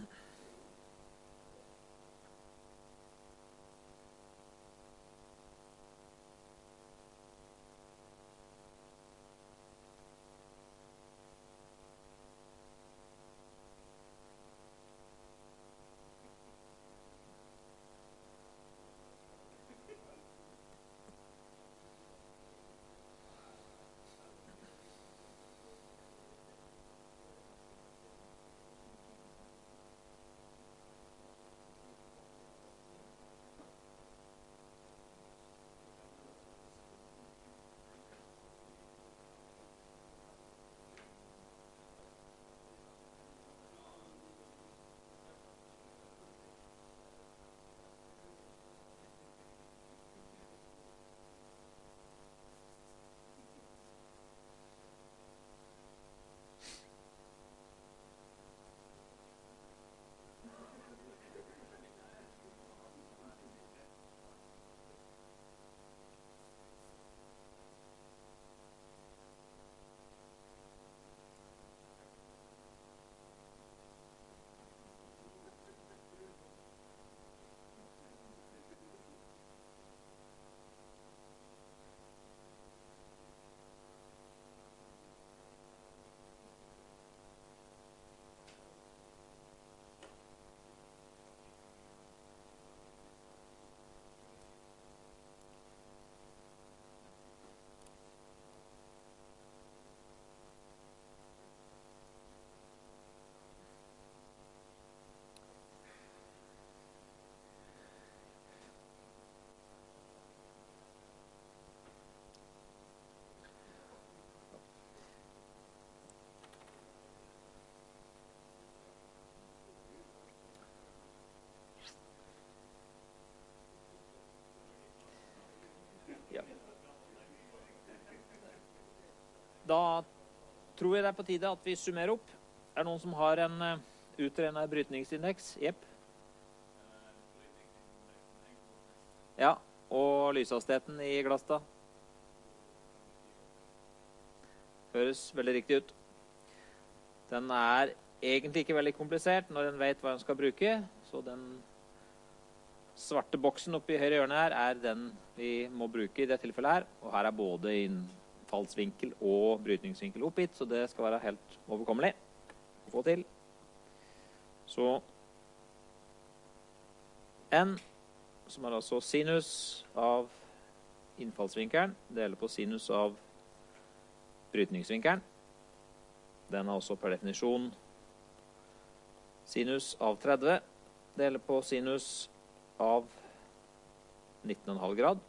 Da tror jeg det er på tide at vi summerer opp. Er det noen som har en uh, utregnet brytningsindeks? Jepp. Ja, og lyshastigheten i glass da? Høres veldig riktig ut. Den er egentlig ikke veldig komplisert når en vet hva en skal bruke, så den svarte boksen oppe i høyre hjørne her er den vi må bruke i det tilfellet her, og her er både innfallsvinkel og brytningsvinkel oppgitt, så det skal være helt overkommelig å få til. Så n, som er altså sinus av innfallsvinkelen, deler på sinus av brytningsvinkelen. Den er også per definisjon sinus av tretti, deler på sinus av nitten komma fem grad.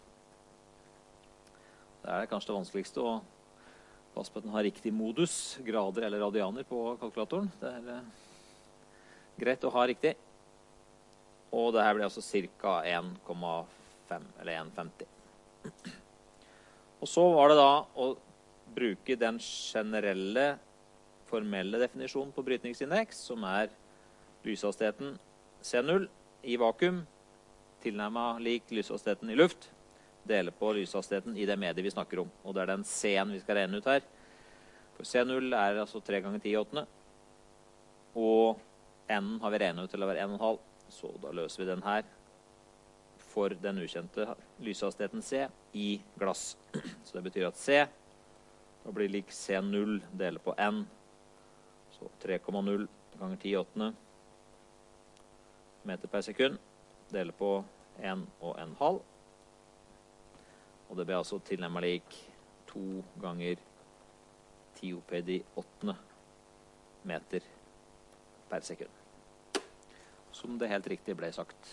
Det er kanskje det vanskeligste å passe på at den har riktig modus, grader eller radianer på kalkulatoren. Det er eh, greit å ha riktig. Og det her blir altså ca. en komma fem eller en komma femti. Og så var det da å bruke den generelle formelle definisjonen på brytningsindeks, som er lyshastigheten C null i vakuum, tilnærmet lik lyshastigheten i luft, deler på lyshastigheten i det mediet vi snakker om. Og det er den C-en vi skal regne ut her. For C null er altså tre ganger ti i åttende, og N har vi regnet ut til å være en komma fem, så da løser vi den her for den ukjente lyshastigheten C i glass. Så det betyr at C da blir lik C null deler på N, så tre komma null ganger ti i åttende meter per sekund, deler på en og en halv, og det blir altså tilnærmet lik to ganger ti oppheid i åttende meter per sekund, som det helt riktig ble sagt.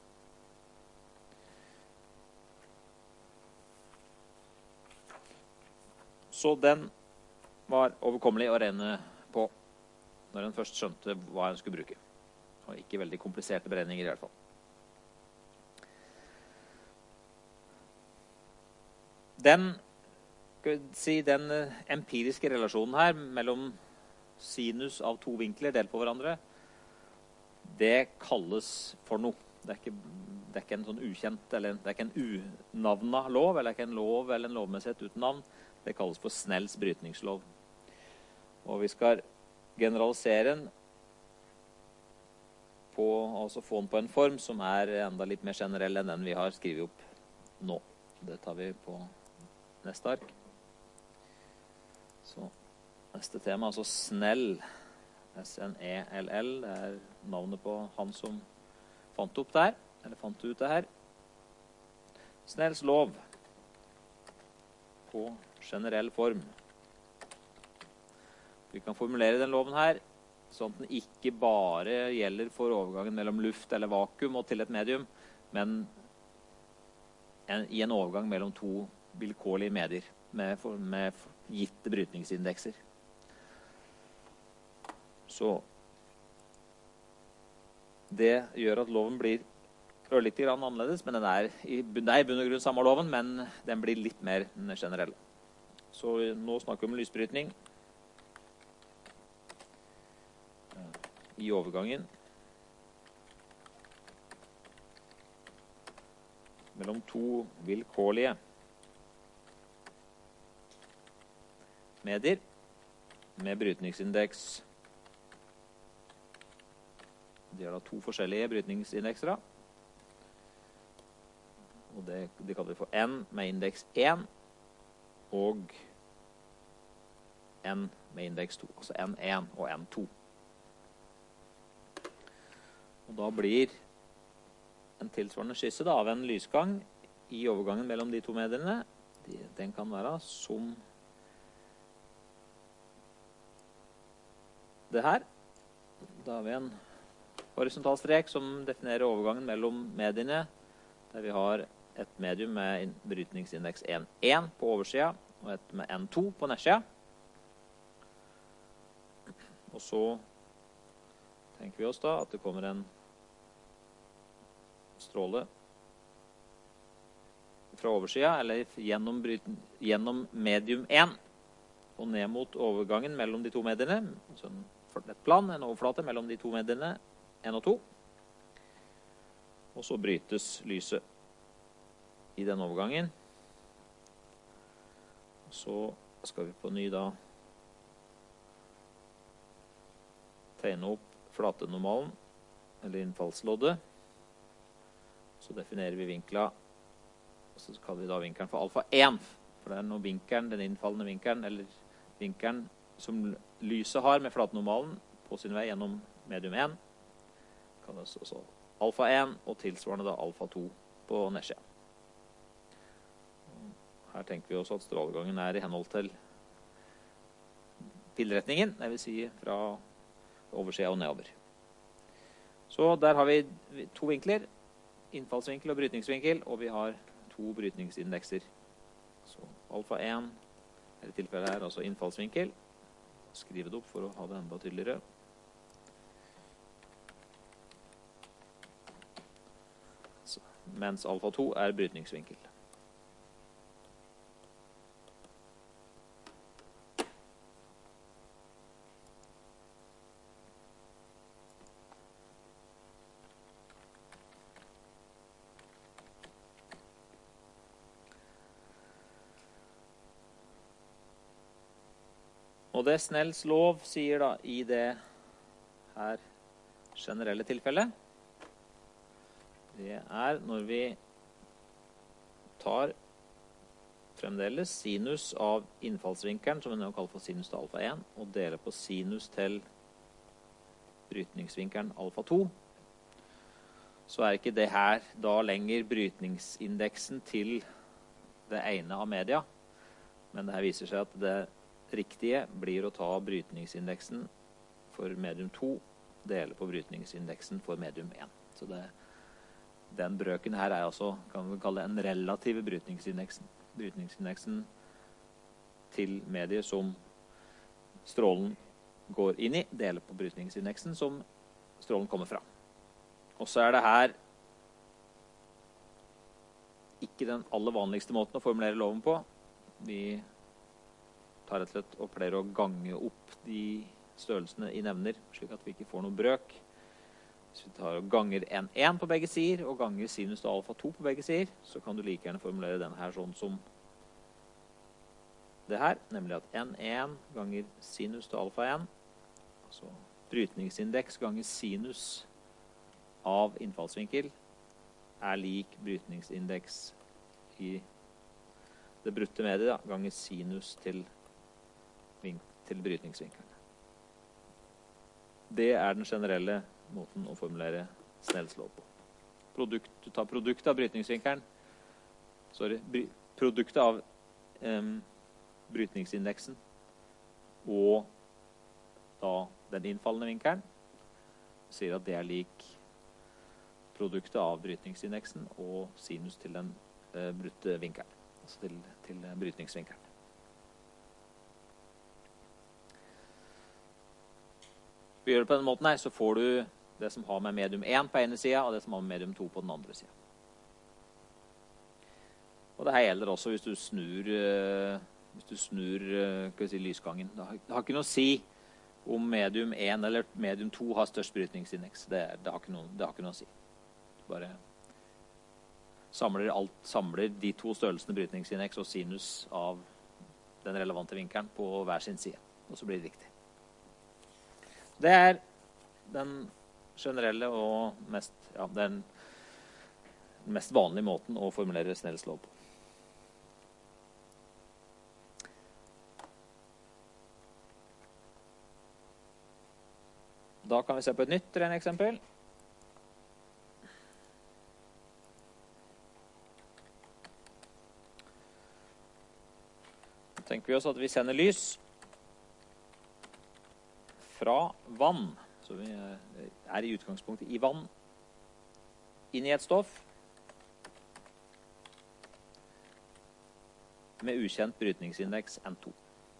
Så den var overkommelig å regne på når en først skjønte hva en skulle bruke. Og ikke veldig kompliserte beregninger i hvert fall. Den, skal vi si, den empiriske relasjonen her mellom sinus av to vinkler delt på hverandre, det kalles for noe. Det er ikke det er ikke en sånn ukjent, eller det er ikke en unavnet lov, eller det er ikke en lov eller en lovmessighet uten navn. Det kalles for Snells brytningslov. Og vi skal generalisere den på, altså få den på en form som er enda litt mer generell enn den vi har skrevet opp nå. Det tar vi på neste ark. Så neste tema, altså Snell, S N E L L, det er navnet på han som fant opp det her, eller fant ut det her. Snells lov på generell form. Vi kan formulere den loven her, sånn at den ikke bare gjelder for overgangen mellom luft eller vakuum og til et medium, men en, i en overgang mellom to vilkårlige medier med, med gitte brytningsindekser. Så det gjør at loven blir ørlite grann annerledes, men den er i, det er i bunn og grunn samme loven, men den blir litt mer generell. Så nå snakker vi om lysbrytning i overgangen mellom to vilkårlige medier med brytningsindeks. De har da to forskjellige brytningsindekser. Og det, det kaller vi for N med indeks én og N med indeks to. Altså N én og N to. Og da blir en tilsvarende skisse da, av en lysgang i overgangen mellom de to mediene. Den kan være som det her. Da har vi en horisontal strek som definerer overgangen mellom mediene, der vi har et medium med brytningsindeks N én på oversiden, og et med N to på nedsiden. Og så tenker vi oss da at det kommer en stråle fra oversiden, eller gjennom, gjennom medium én, og ned mot overgangen mellom de to mediene, altså et plan, en overflate mellom de to mediene, én og to. Og så brytes lyset i den overgangen. Så skal vi på ny da tegne opp flatenormalen, eller innfallsloddet. Så definerer vi vinkla, og så kaller vi da vinkelen for alfa én, for det er når vinkelen, den innfallende vinkelen, eller vinkelen som lyset har med flatenormalen på sin vei gjennom medium én, kalles også alfa én, og tilsvarende da alfa to på nedsiden. Her tenker vi også at strålegangen er i henhold til tilretningen, det vil si fra oversiden og nedover. Så der har vi to vinkler, innfallsvinkel og brytningsvinkel, og vi har to brytningsindekser. Så alfa én er i tilfellet her altså innfallsvinkel. Skriv det opp for å ha det enda tydeligere. Så, mens alfa to er brytningsvinkel. Og det Snells lov sier da i det her generelle tilfellet, det er når vi tar fremdeles sinus av innfallsvinkelen, som vi nå kaller for sinus til alfa én, og deler på sinus til brytningsvinkelen alfa to, så er ikke det her da lenger brytningsindeksen til det ene av media, men det her viser seg at det riktige blir å ta brytningsindeksen for medium to, dele på brytningsindeksen for medium én. Så det, den brøken her er altså, kan vi kalle en relative brytningsindeksen. Brytningsindeksen til mediet som strålen går inn i, dele på brytningsindeksen som strålen kommer fra. Og så er det her ikke den aller vanligste måten å formulere loven på. Vi tar rett og slett og pleier å gange opp de størrelsene i nevner, slik at vi ikke får noe brøk. Hvis vi tar og ganger en én på begge sider, og ganger sinus til alfa to på begge sider, så kan du like gjerne formulere denne her sånn som det her, nemlig at n én ganger sinus til alfa én, altså brytningsindeks ganger sinus av innfallsvinkel, er lik brytningsindeks i det brutte mediet, da, ganger sinus til, til brytningsvinkelen. Det er den generelle måten å formulere Snells lov på. Produkt, du tar produktet av brytningsvinkelen, sorry, bry, produktet av um, brytningsindeksen og da den innfallende vinkelen, sier at det er lik produktet av brytningsindeksen og sinus til den uh, brutte vinkelen, altså til, til uh, brytningsvinkelen. Vi gjør det på den måten her, så får du det som har med medium én på ene siden, og det som har med medium to på den andre siden. Og det her gjelder også hvis du snur, uh, hvis du snur uh, skal vi si, lysgangen. Det har, det har ikke noe å si om medium én eller medium to har størst brytningsindeks. Det, det, har ikke noe, det har ikke noe å si. Du bare samler, alt, samler de to størrelsene brytningsindeks og sinus av den relevante vinkelen på hver sin side, og så blir det riktig. Det er den generelle og mest, ja, den mest vanlige måten å formulere Snells lov på. Da kan vi se på et nytt regneeksempel. Da tenker vi oss at vi sender lys fra vann, så vi er i utgangspunktet i vann, inn i et stoff med ukjent brytningsindeks N to.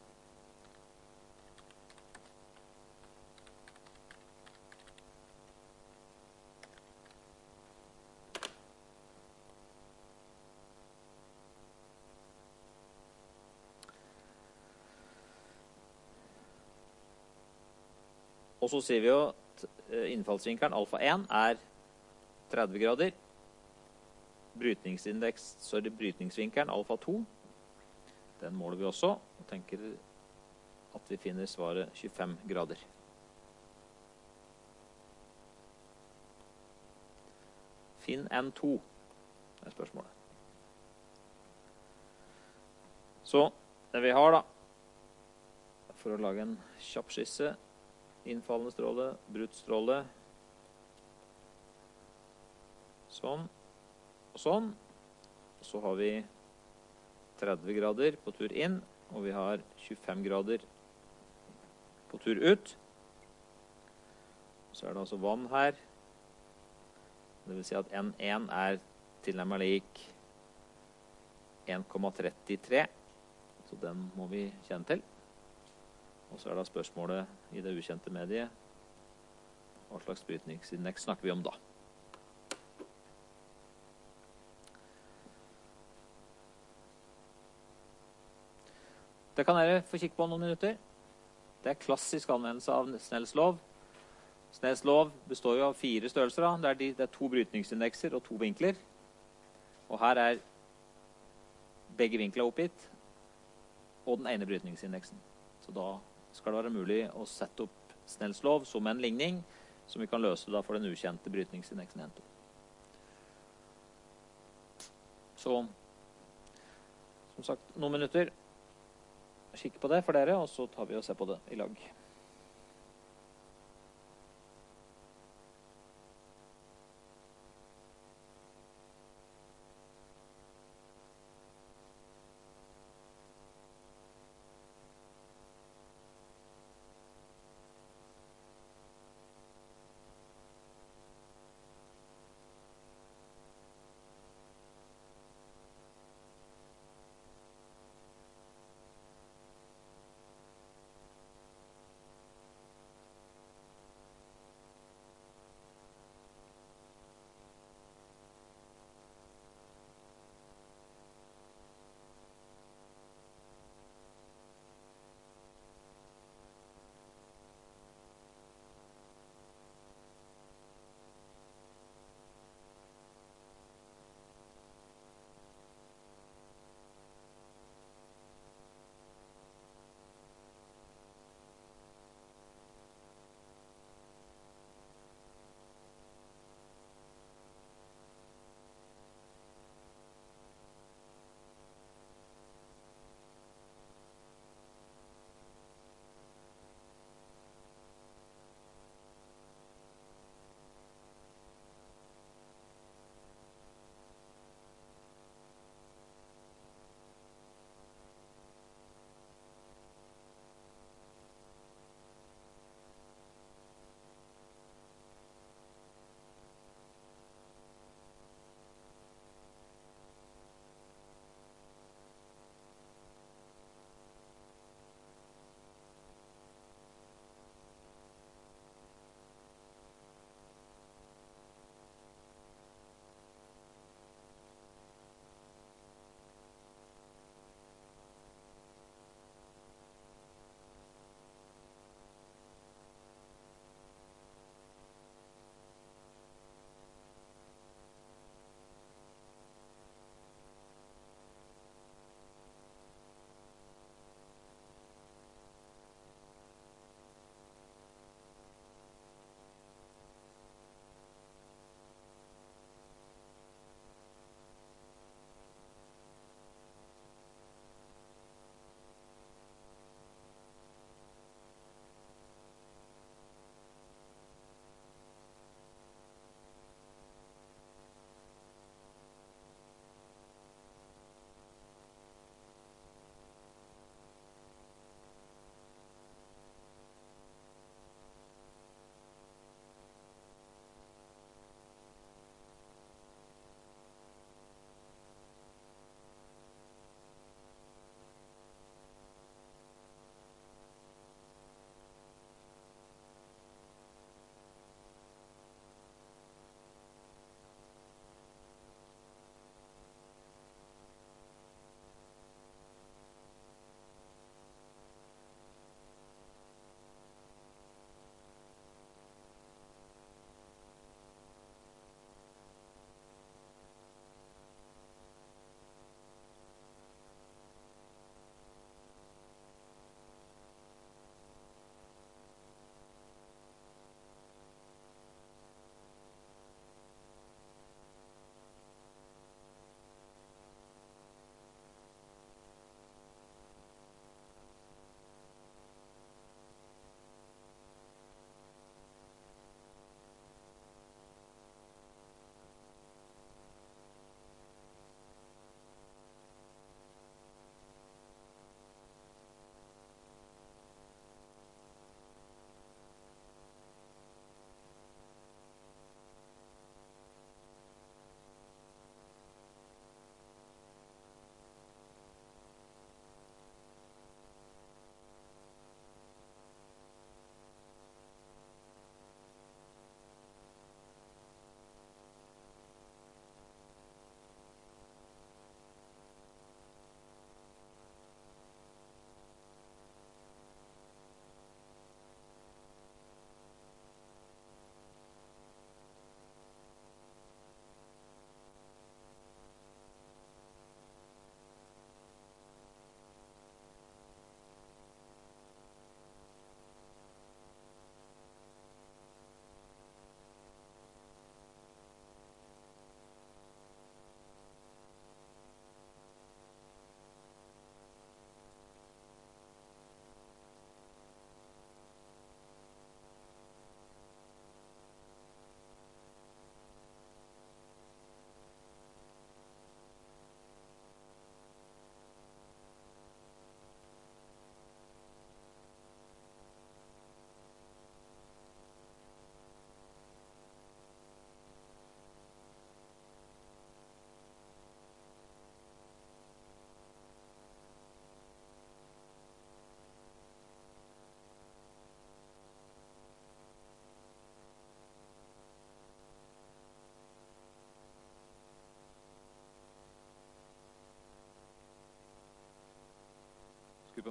Og så sier vi jo at innfallsvinkelen alfa én er tretti grader. Brytningsindeks, sorry, brytningsvinkelen alfa to, den måler vi også, og tenker at vi finner svaret tjuefem grader. Finn N to, er spørsmålet. Så det vi har da, for å lage en kjapp skisse, innfallende stråle, brutt stråle, sånn, og sånn. Så har vi tretti grader på tur inn, og vi har tjuefem grader på tur ut. Så er det altså vann her. Det vil si at N én er tilnærmet lik en komma trettitre, så den må vi kjenne til. Og så er da spørsmålet i det ukjente mediet, hva slags brytningsindeks snakker vi om da? Det kan dere få kikke på noen minutter. Det er klassisk anvendelse av Snells lov. Snells lov består jo av fire størrelser. Da. Det, er de, det er to brytningsindekser og to vinkler. Og her er begge vinkler oppgitt, og den ene brytningsindeksen. Så da skal det være mulig å sette opp Snells lov som en ligning, som vi kan løse da for den ukjente brytningsindeksen N to. Så, som sagt, noen minutter. Kikke på det for dere, og så tar vi og ser på det i lag.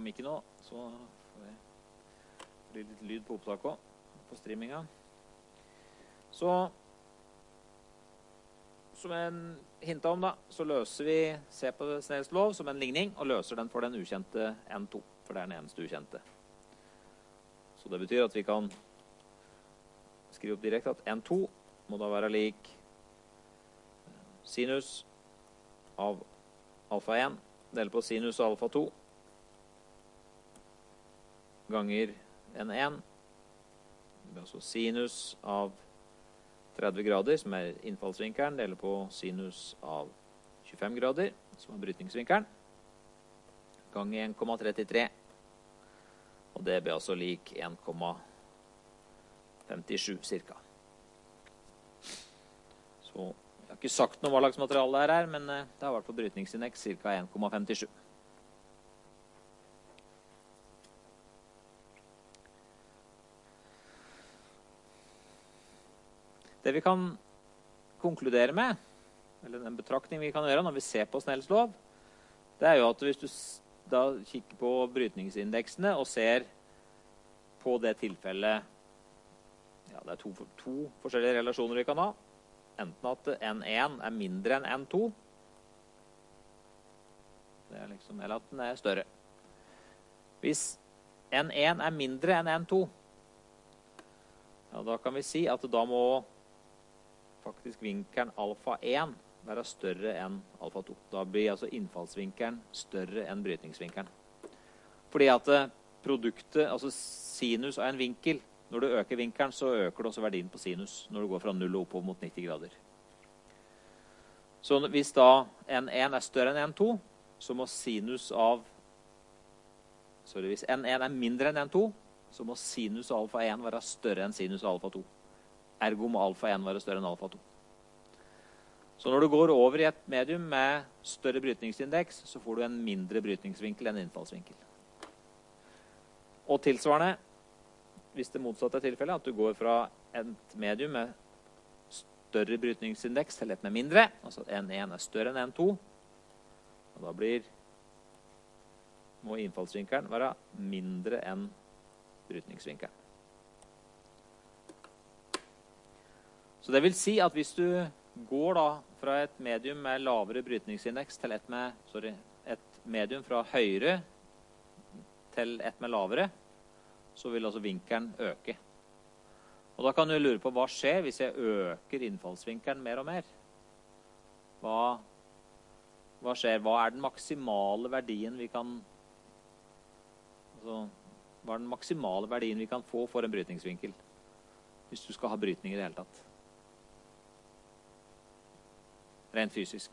om ikke nå, så får det litt lyd på opptaket også, på streaminga. Så, som en hint om da, så løser vi, se på Snells lov som en ligning, og løser den for den ukjente N to, for det er den eneste ukjente. Så det betyr at vi kan skrive opp direkte at N to må da være lik sinus av alfa en, deler på sinus av alfa to, ganger N en, det er altså sinus av tretti grader, som er innfallsvinkelen, deler på sinus av tjuefem grader, som er brytningsvinkelen, ganger en komma trettitre, og det blir altså lik en komma femtisju cirka. Så jeg har ikke sagt noe hva slags materiale det er, men det har vært på brytningsindeks cirka en komma femtisju. Det vi kan konkludere med, eller den betraktning vi kan gjøre når vi ser på Snells lov, det er jo at hvis du da kikker på brytningsindeksene og ser på det tilfellet, ja, det er to, to forskjellige relasjoner vi kan ha, enten at N en er mindre enn N to, det er liksom, eller at den er større. Hvis N en er mindre enn N to, ja, da kan vi si at da må faktisk vinkelen alfa en være større enn alfa to. Da blir altså innfallsvinkelen større enn brytningsvinkelen. Fordi at produktet, altså sinus av en vinkel, når du øker vinkelen, så øker du også verdien på sinus når du går fra null og oppover mot nitti grader. Så hvis da N en er større enn N to, så må sinus av, sorry, hvis N en er mindre enn N to, så må sinus av alfa en være større enn sinus av alfa to. Ergo må alfa en være større enn alfa to. Så når du går over i et medium med større brytningsindeks, så får du en mindre brytningsvinkel enn innfallsvinkel. Og tilsvarende, hvis det motsatte er tilfellet, at du går fra et medium med større brytningsindeks til et med mindre, altså at N en er større enn N to, og da blir, må innfallsvinkelen være mindre enn brytningsvinkelen. Så det vil si at hvis du går da fra et medium med lavere brytningsindeks til et med, sorry, et medium fra høyere til et med lavere, så vil altså vinkelen øke. Og da kan du lure på hva skjer hvis jeg øker innfallsvinkelen mer og mer. Hva, hva skjer? Hva er den maksimale verdien vi kan, altså, hva er den maksimale verdien vi kan få for en brytningsvinkel? Hvis du skal ha brytning i det hele tatt. Rent fysisk.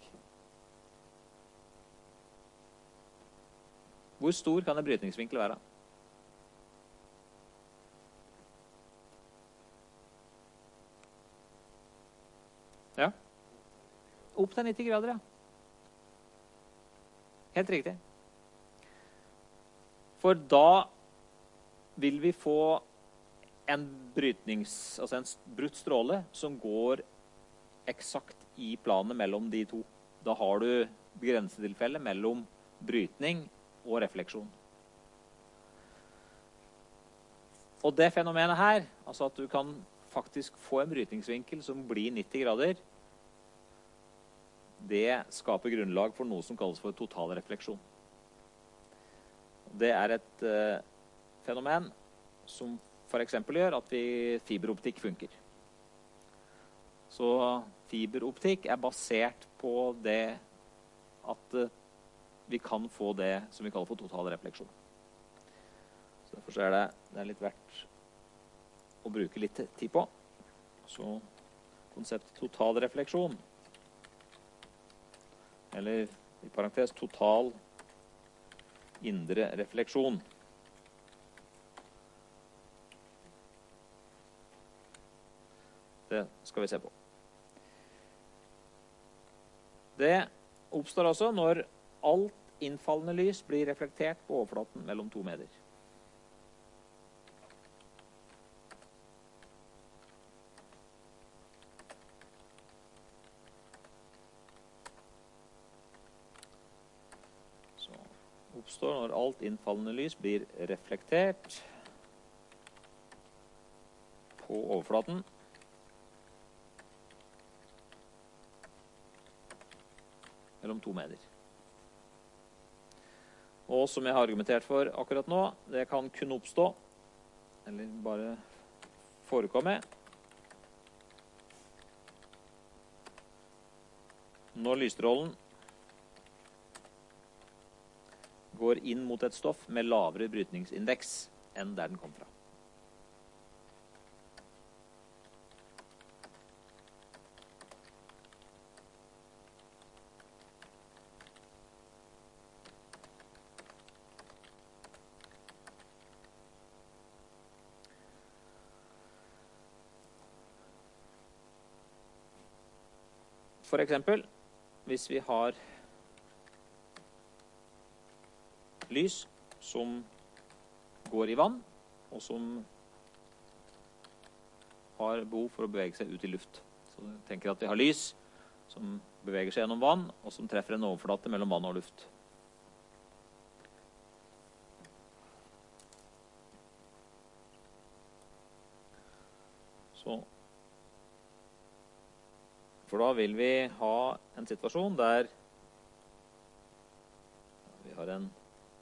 Hvor stor kan en brytningsvinkel være? Ja. Opp til nitti grader, ja. Helt riktig. For da vil vi få en brytnings, altså en brutt stråle som går eksakt i planet mellom de to. Da har du grensetilfelle mellom brytning og refleksjon. Og det fenomenet her, altså at du kan faktisk få en brytningsvinkel som blir nitti grader, det skaper grunnlag for noe som kalles for totalrefleksjon. Det er et eh, fenomen som for eksempel gjør at vi, fiberoptikk funker. Så fiberoptikk er basert på det at vi kan få det som vi kaller for totalrefleksjon. Så derfor er det, det er litt verdt å bruke litt tid på. Så konseptet totalrefleksjon, eller i parentes total indre refleksjon. Det skal vi se på. Det oppstår altså når alt innfallende lys blir reflektert på overflaten mellom to medier. Så oppstår når alt innfallende lys blir reflektert på overflaten mellom to medier. Og som jeg har argumentert for akkurat nå, det kan kun oppstå, eller bare forekomme, når lysstrålen går inn mot et stoff med lavere brytningsindeks enn der den kom fra. For eksempel, hvis vi har lys som går i vann, og som har behov for å bevege seg ut i luft. Så jeg tenker at vi har lys som beveger seg gjennom vann, og som treffer en overflate mellom vann og luft. Så For da vil vi ha en situasjon der vi har en,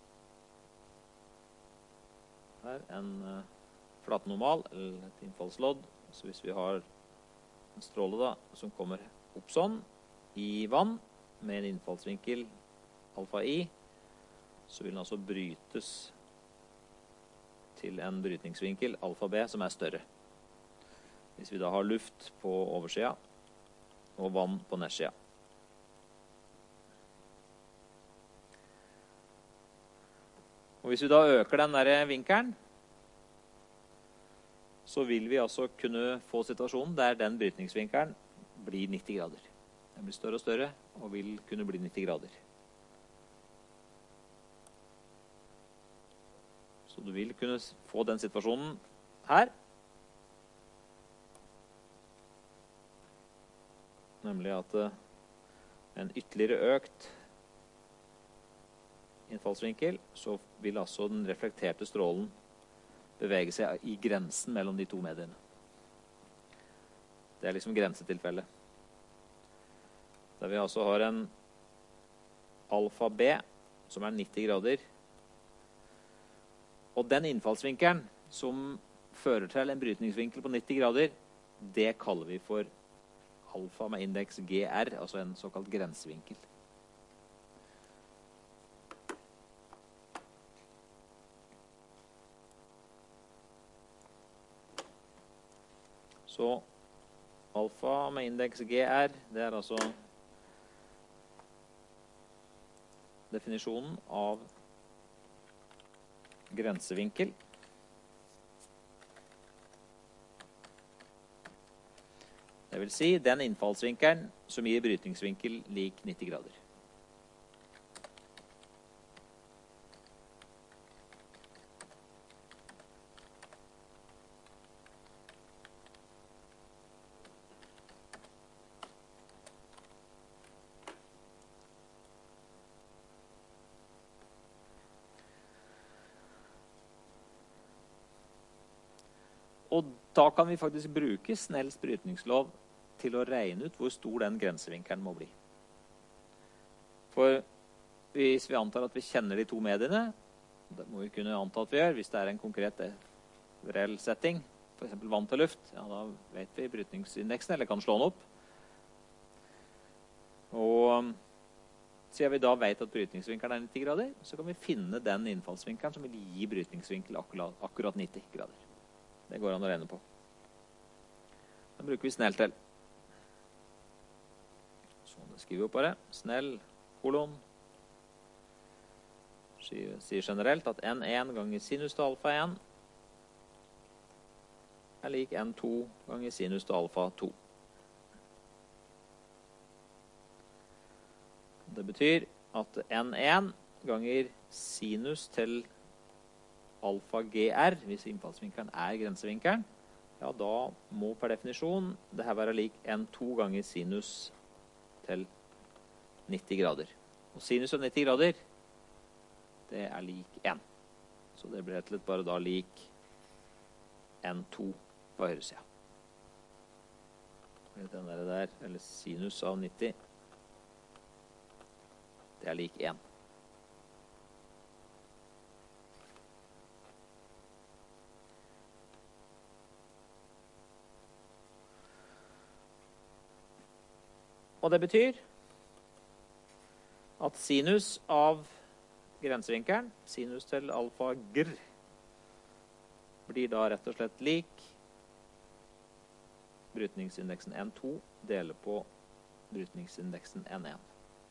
her, en uh, flatnormal, eller et innfallslodd. Så hvis vi har en stråle da, som kommer opp sånn, i vann, med en innfallsvinkel alfa i, så vil den altså brytes til en brytningsvinkel alfa b, som er større. Hvis vi da har luft på oversida, og vann på nedsida. Og hvis vi da øker den der vinkelen, så vil vi altså kunne få situasjonen der den brytningsvinkelen blir nitti grader. Den blir større og større, og vil kunne bli nitti grader. Så du vil kunne få den situasjonen her, nemlig at en ytterligere økt innfallsvinkel, så vil altså den reflekterte strålen bevege seg i grensen mellom de to mediene. Det er liksom grensetilfellet. Der vi altså har en alfa b, som er nitti grader. Og den innfallsvinkelen som fører til en brytningsvinkel på nitti grader, det kaller vi for alfa med indeks G R, altså en såkalt grensevinkel. Så alfa med indeks G R, det er altså definisjonen av grensevinkel. Det vil si den innfallsvinkelen som gir brytningsvinkel lik nitti grader. Og da kan vi faktisk bruke Snells brytningslov til å regne ut hvor stor den grensevinkelen må bli. For hvis vi antar at vi kjenner de to mediene, det må vi kunne anta at vi gjør, hvis det er en konkret reell setting, for eksempel vann til luft, ja, da vet vi brytningsindeksen, eller kan slå den opp. Og siden vi da vet at brytningsvinkelen er nitti grader, så kan vi finne den innfallsvinkelen som vil gi brytningsvinkel akkurat, akkurat nitti grader. Det går an å regne på. Den bruker vi Snell til. Så det skriver vi opp bare. Snell, kolon. Sier generelt at N én ganger sinus til alfa én er lik N to ganger sinus til alfa to. Det betyr at N én ganger sinus til alfa G R, hvis innfallsvinkelen er grensevinkelen, ja, da må per definisjon det her være lik N to ganger sinus til nitti grader. Og sinus og nitti grader, det er lik én. Så det blir rett og slett bare da lik N to på høyre siden. Den der, der, eller sinus av nitti, det er lik én. Og det betyr at sinus av grensevinkelen, sinus til alfa gr, blir da rett og slett lik brytningsindeksen N to deler på brytningsindeksen N én.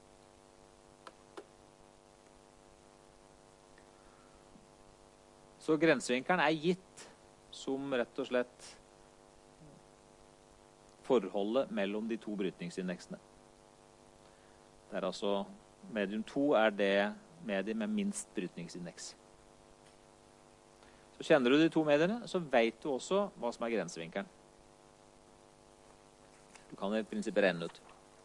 Så grensevinkelen er gitt som rett og slett forholdet mellom de to brytningsindeksene. Det er altså, medium to er det mediet med minst brytningsindeks. Så kjenner du de to mediene, så vet du også hva som er grensevinkelen. Du kan i prinsippet regne ut.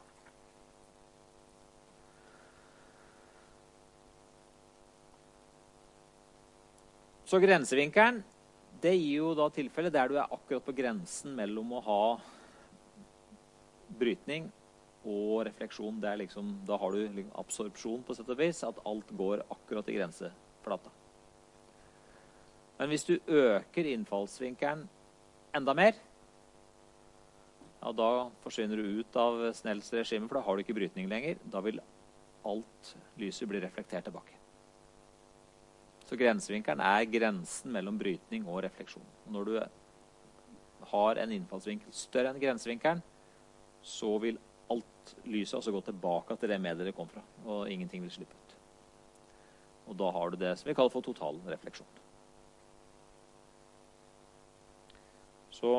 Så grensevinkelen, det gir jo da tilfelle der du er akkurat på grensen mellom å ha brytning og refleksjon. Det er liksom, da har du absorpsjon på sett og vis, at alt går akkurat i grenseflata. Men hvis du øker innfallsvinkelen enda mer, ja, da forsvinner du ut av Snells regime, for da har du ikke brytning lenger. Da vil alt lyset bli reflektert tilbake. Så grensevinkelen er grensen mellom brytning og refleksjon. Når du har en innfallsvinkel større enn grensevinkelen, så vil alt lyset også gå tilbake til det mediet det kom fra, og ingenting vil slippe ut. Og da har du det som vi kaller for total refleksjon. Så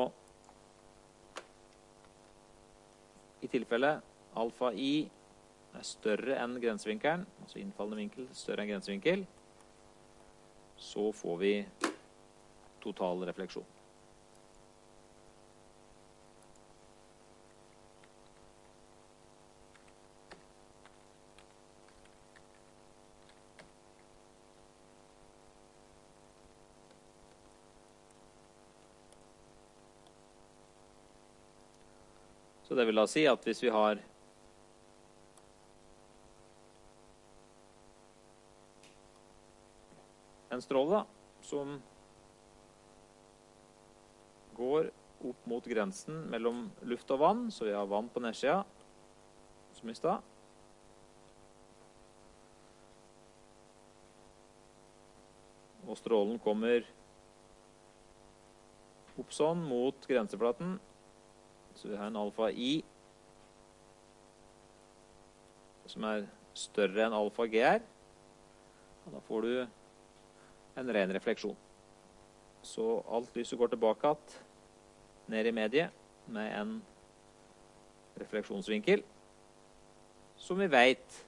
i tilfelle alfa I er større enn grensevinkelen, altså innfallende vinkel større enn grensevinkel, så får vi total refleksjon. Så det vil da si at hvis vi har en stråle da, som går opp mot grensen mellom luft og vann, så vi har vann på nedsida, som i stad. Og strålen kommer opp sånn mot grenseflaten, så vi har en alfa I som er større enn alfa G R. Og da får du en ren refleksjon. Så alt lyset går tilbake ned i mediet med en refleksjonsvinkel som vi vet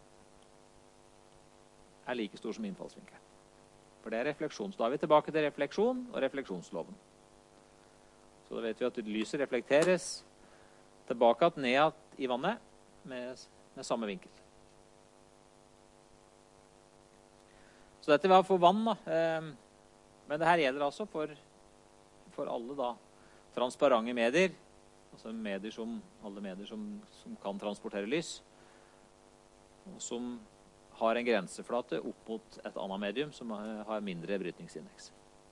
er like stor som innfallsvinkelen. For det er refleksjon. Så da er vi tilbake til refleksjon og refleksjonsloven. Så da vet vi at lyset reflekteres tilbake ned i vannet med, med samme vinkel. Så dette var for vann da. Men det her gjelder altså for, for alle da transparente medier, altså medier som, alle medier som, som kan transportere lys, og som har en grenseflate opp mot et annet medium som har mindre brytningsindeks.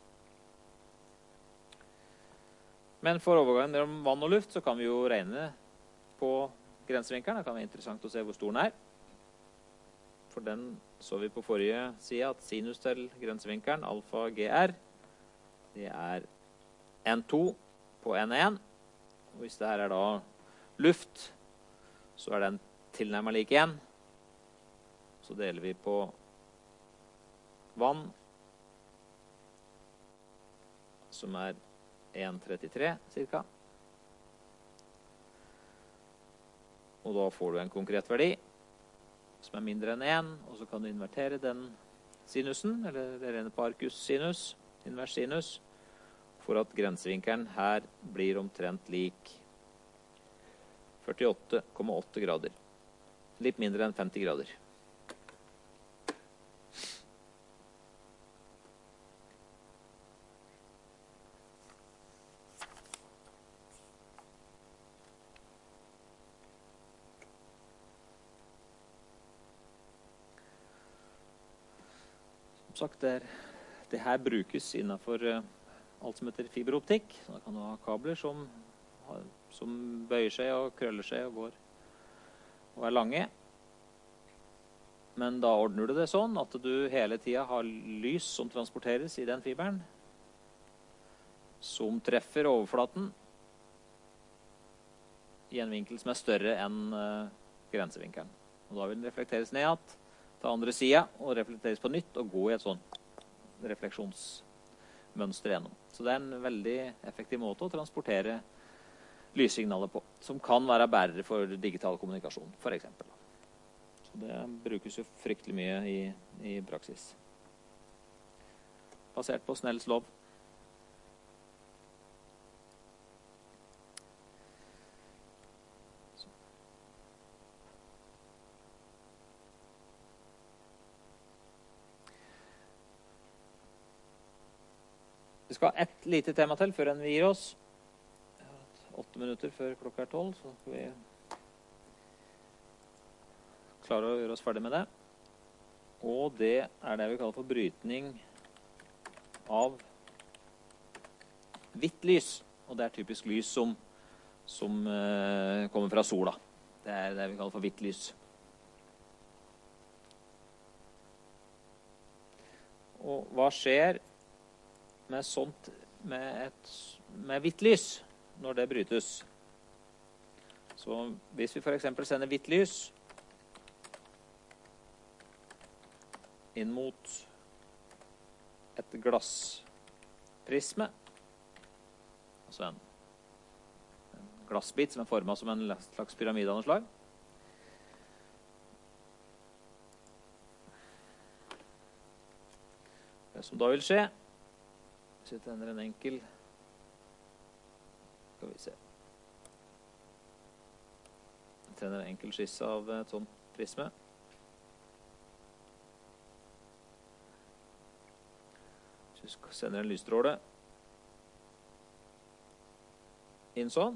Men for overgangen mellom vann og luft så kan vi jo regne på grensevinkelen. Det kan være interessant å se hvor stor den er. For den så vi på forrige side at sinus til grensevinkelen, alfa G R, det er N to på N én. Og hvis det her er da luft, så er den tilnærmet lik én. Så deler vi på vann, som er en komma trettitre cirka. Og da får du en konkret verdi som er mindre enn én, og så kan du invertere den sinusen, eller det rene på arcus sinus, invers sinus, for at grensevinkelen her blir omtrent lik førtiåtte komma åtte grader. Litt mindre enn femti grader. sagt, det, er, det her brukes innenfor uh, alt som heter fiberoptikk. Så da kan du ha kabler som, som bøyer seg og krøller seg og går og er lange. Men da ordner du det sånn at du hele tiden har lys som transporteres i den fiberen, som treffer overflaten i en vinkel som er større enn uh, grensevinkelen. Og da vil den reflekteres nedad til andre siden og reflekteres på nytt og gå i et sånn refleksjonsmønster gjennom. Så det er en veldig effektiv måte å transportere lyssignaler på, som kan være bærere for digital kommunikasjon, for eksempel. Så det brukes jo fryktelig mye i, i praksis. Basert på Snells lov. Vi skal ha ett lite tema til før vi gir oss. Jeg har hatt åtte minutter før klokka er tolv, så skal vi klare å gjøre oss ferdig med det. Og det er det vi kaller for brytning av hvitt lys. Og det er typisk lys som, som uh, kommer fra sola. Det er det vi kaller for hvitt lys. Og hva skjer med sånt, med, et, med hvitt lys når det brytes? Så hvis vi for eksempel sender hvitt lys inn mot et glassprisme, altså en, en glassbit som er formet som en slags pyramide av noe slag, det som da vil skje, hvis vi tenner en enkel, skal vi se, jeg tenner en enkel skisse av et sånt prisme, så vi sender en lysstråle inn sånn,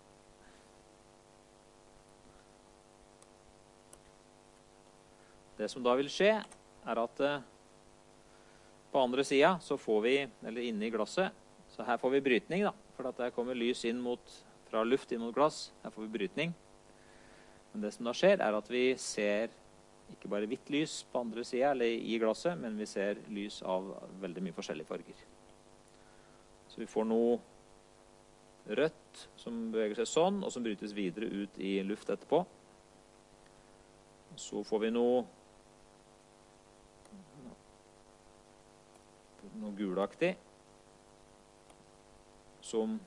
det som da vil skje er at på andre siden så får vi, eller inne i glasset, så her får vi brytning da, for at der kommer lys inn mot, fra luft inn mot glass, her får vi brytning. Men det som da skjer er at vi ser ikke bare hvitt lys på andre siden, eller i glasset, men vi ser lys av veldig mye forskjellige farger. Så vi får noe rødt som beveger seg sånn, og som brytes videre ut i luft etterpå. Så får vi noe noe gulaktig som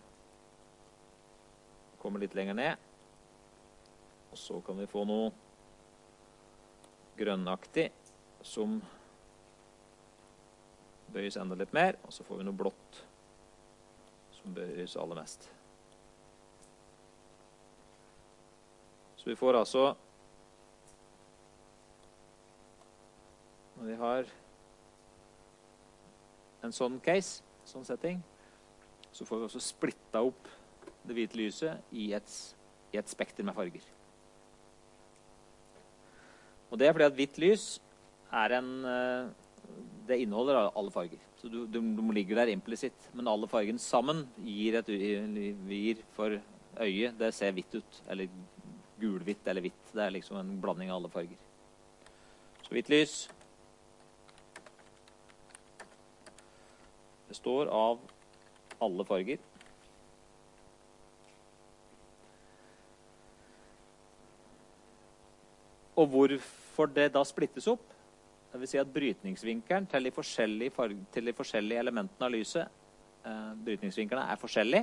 kommer litt lenger ned, og så kan vi få noe grønnaktig som bøyes enda litt mer, og så får vi noe blått som bøyes aller mest. Så vi får altså, når vi har en sånn case, sånn setting, så får vi også splittet opp det hvite lyset i et, i et spekter med farger. Og det er fordi at hvitt lys er en, det inneholder alle farger. Så du, du, du ligger der implisitt, men alle fargene sammen gir, et, gir for øyet, det ser hvitt ut, eller gulhvitt eller hvitt. Det er liksom en blanding av alle farger. Så hvitt lys består av alle farger. Og hvorfor det da splittes opp, det vil si at brytningsvinkelen til de forskjellige, farge, til de forskjellige elementene av lyset, eh, brytningsvinklene er forskjellige.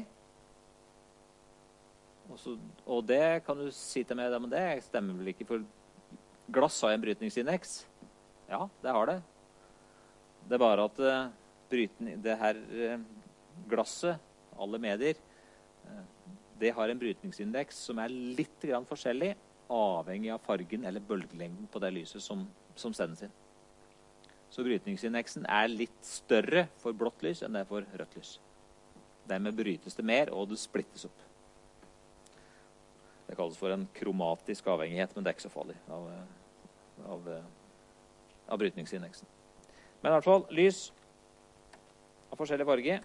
Og, så, og det kan du si til meg, men det stemmer vel ikke, for glass har en brytningsindeks. Ja, det har det. Det er bare at eh, brytning, det her eh, glasset, alle medier, eh, det har en brytningsindeks som er litt grann forskjellig, avhengig av fargen eller bølgelengden på det lyset som, som sendes inn. Så brytningsindeksen er litt større for blått lys enn det er for rødt lys. Dermed brytes det mer, og det splittes opp. Det kalles for en kromatisk avhengighet, men det er ikke så farlig av, av, av brytningsindeksen. Men i hvert fall, lys av forskjellig farge.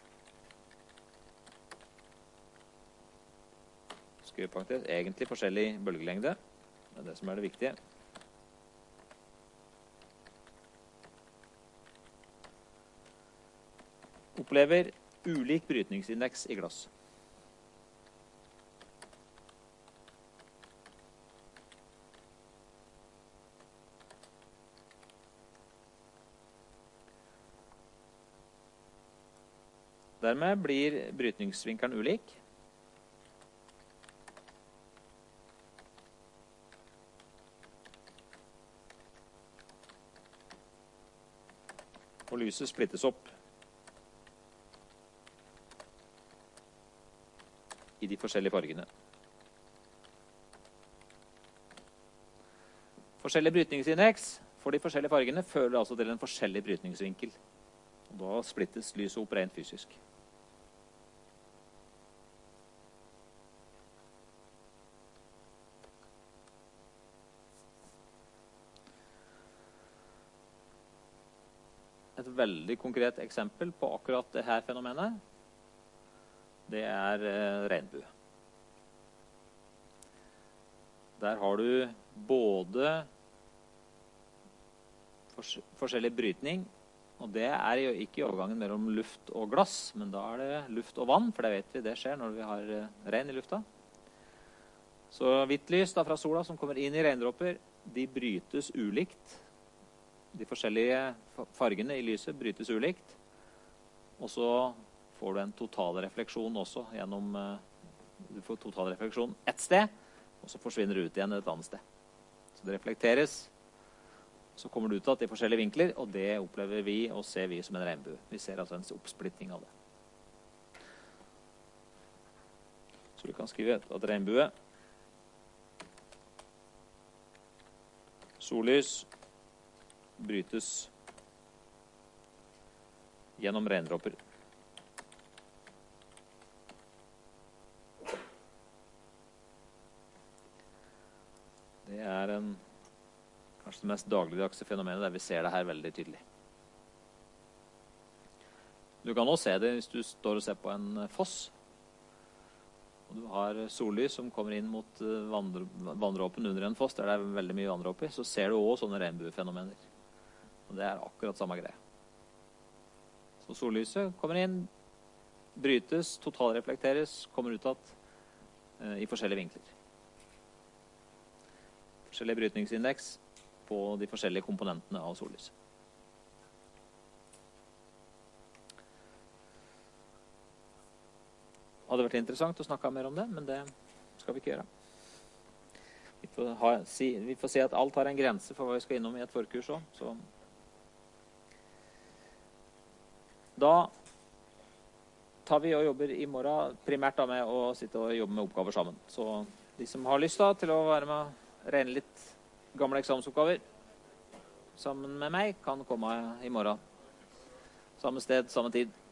Skruepunkter, egentlig forskjellig bølgelengde. Det er det som er det viktige. Opplever ulik brytningsindeks i glass. Dermed blir brytningsvinkelen ulik. Og lyset splittes opp i de forskjellige fargene. Forskjellig brytningsindeks for de forskjellige fargene fører altså til en forskjellig brytningsvinkel. Og da splittes lyset opp rent fysisk. Et veldig konkret eksempel på akkurat det her fenomenet, det er eh, regnbue. Der har du både fors forskjellig brytning, og det er jo ikke i overgangen mellom luft og glass, men da er det luft og vann, for det vet vi det skjer når vi har eh, regn i lufta. Så hvitt lys da fra sola som kommer inn i regndråper, de brytes ulikt. De forskjellige fargene i lyset brytes ulikt, og så får du en total refleksjon også gjennom, du får total refleksjon ett sted, og så forsvinner det ut igjen et annet sted. Så det reflekteres, så kommer det ut at i forskjellige vinkler, og det opplever vi og ser vi som en regnbue. Vi ser altså en oppsplitting av det. Så du kan skrive at regnbue, sollys, brytes gjennom regndråper. Det er en, kanskje det mest dagligdagse fenomenet der vi ser det her veldig tydelig. Du kan også se det hvis du står og ser på en foss, og du har sollys som kommer inn mot vanndråpen under en foss, der det er veldig mye vanndråper, så ser du også sånne regnbuefenomener. Og det er akkurat samme greie. Så sollyset kommer inn, brytes, totalreflekteres, kommer ut at, eh, i forskjellige vinkler. Forskjellig brytningsindeks på de forskjellige komponentene av sollyset. Det hadde vært interessant å snakke mer om det, men det skal vi ikke gjøre. Vi får, ha, si, vi får si at alt har en grense for hva vi skal innom i et forkurs også, så da tar vi og jobber i morgen primært da med å sitte og jobbe med oppgaver sammen. Så de som har lyst da til å være med å regne litt gamle eksamensoppgaver sammen med meg, kan komme i morgen. Samme sted, samme tid.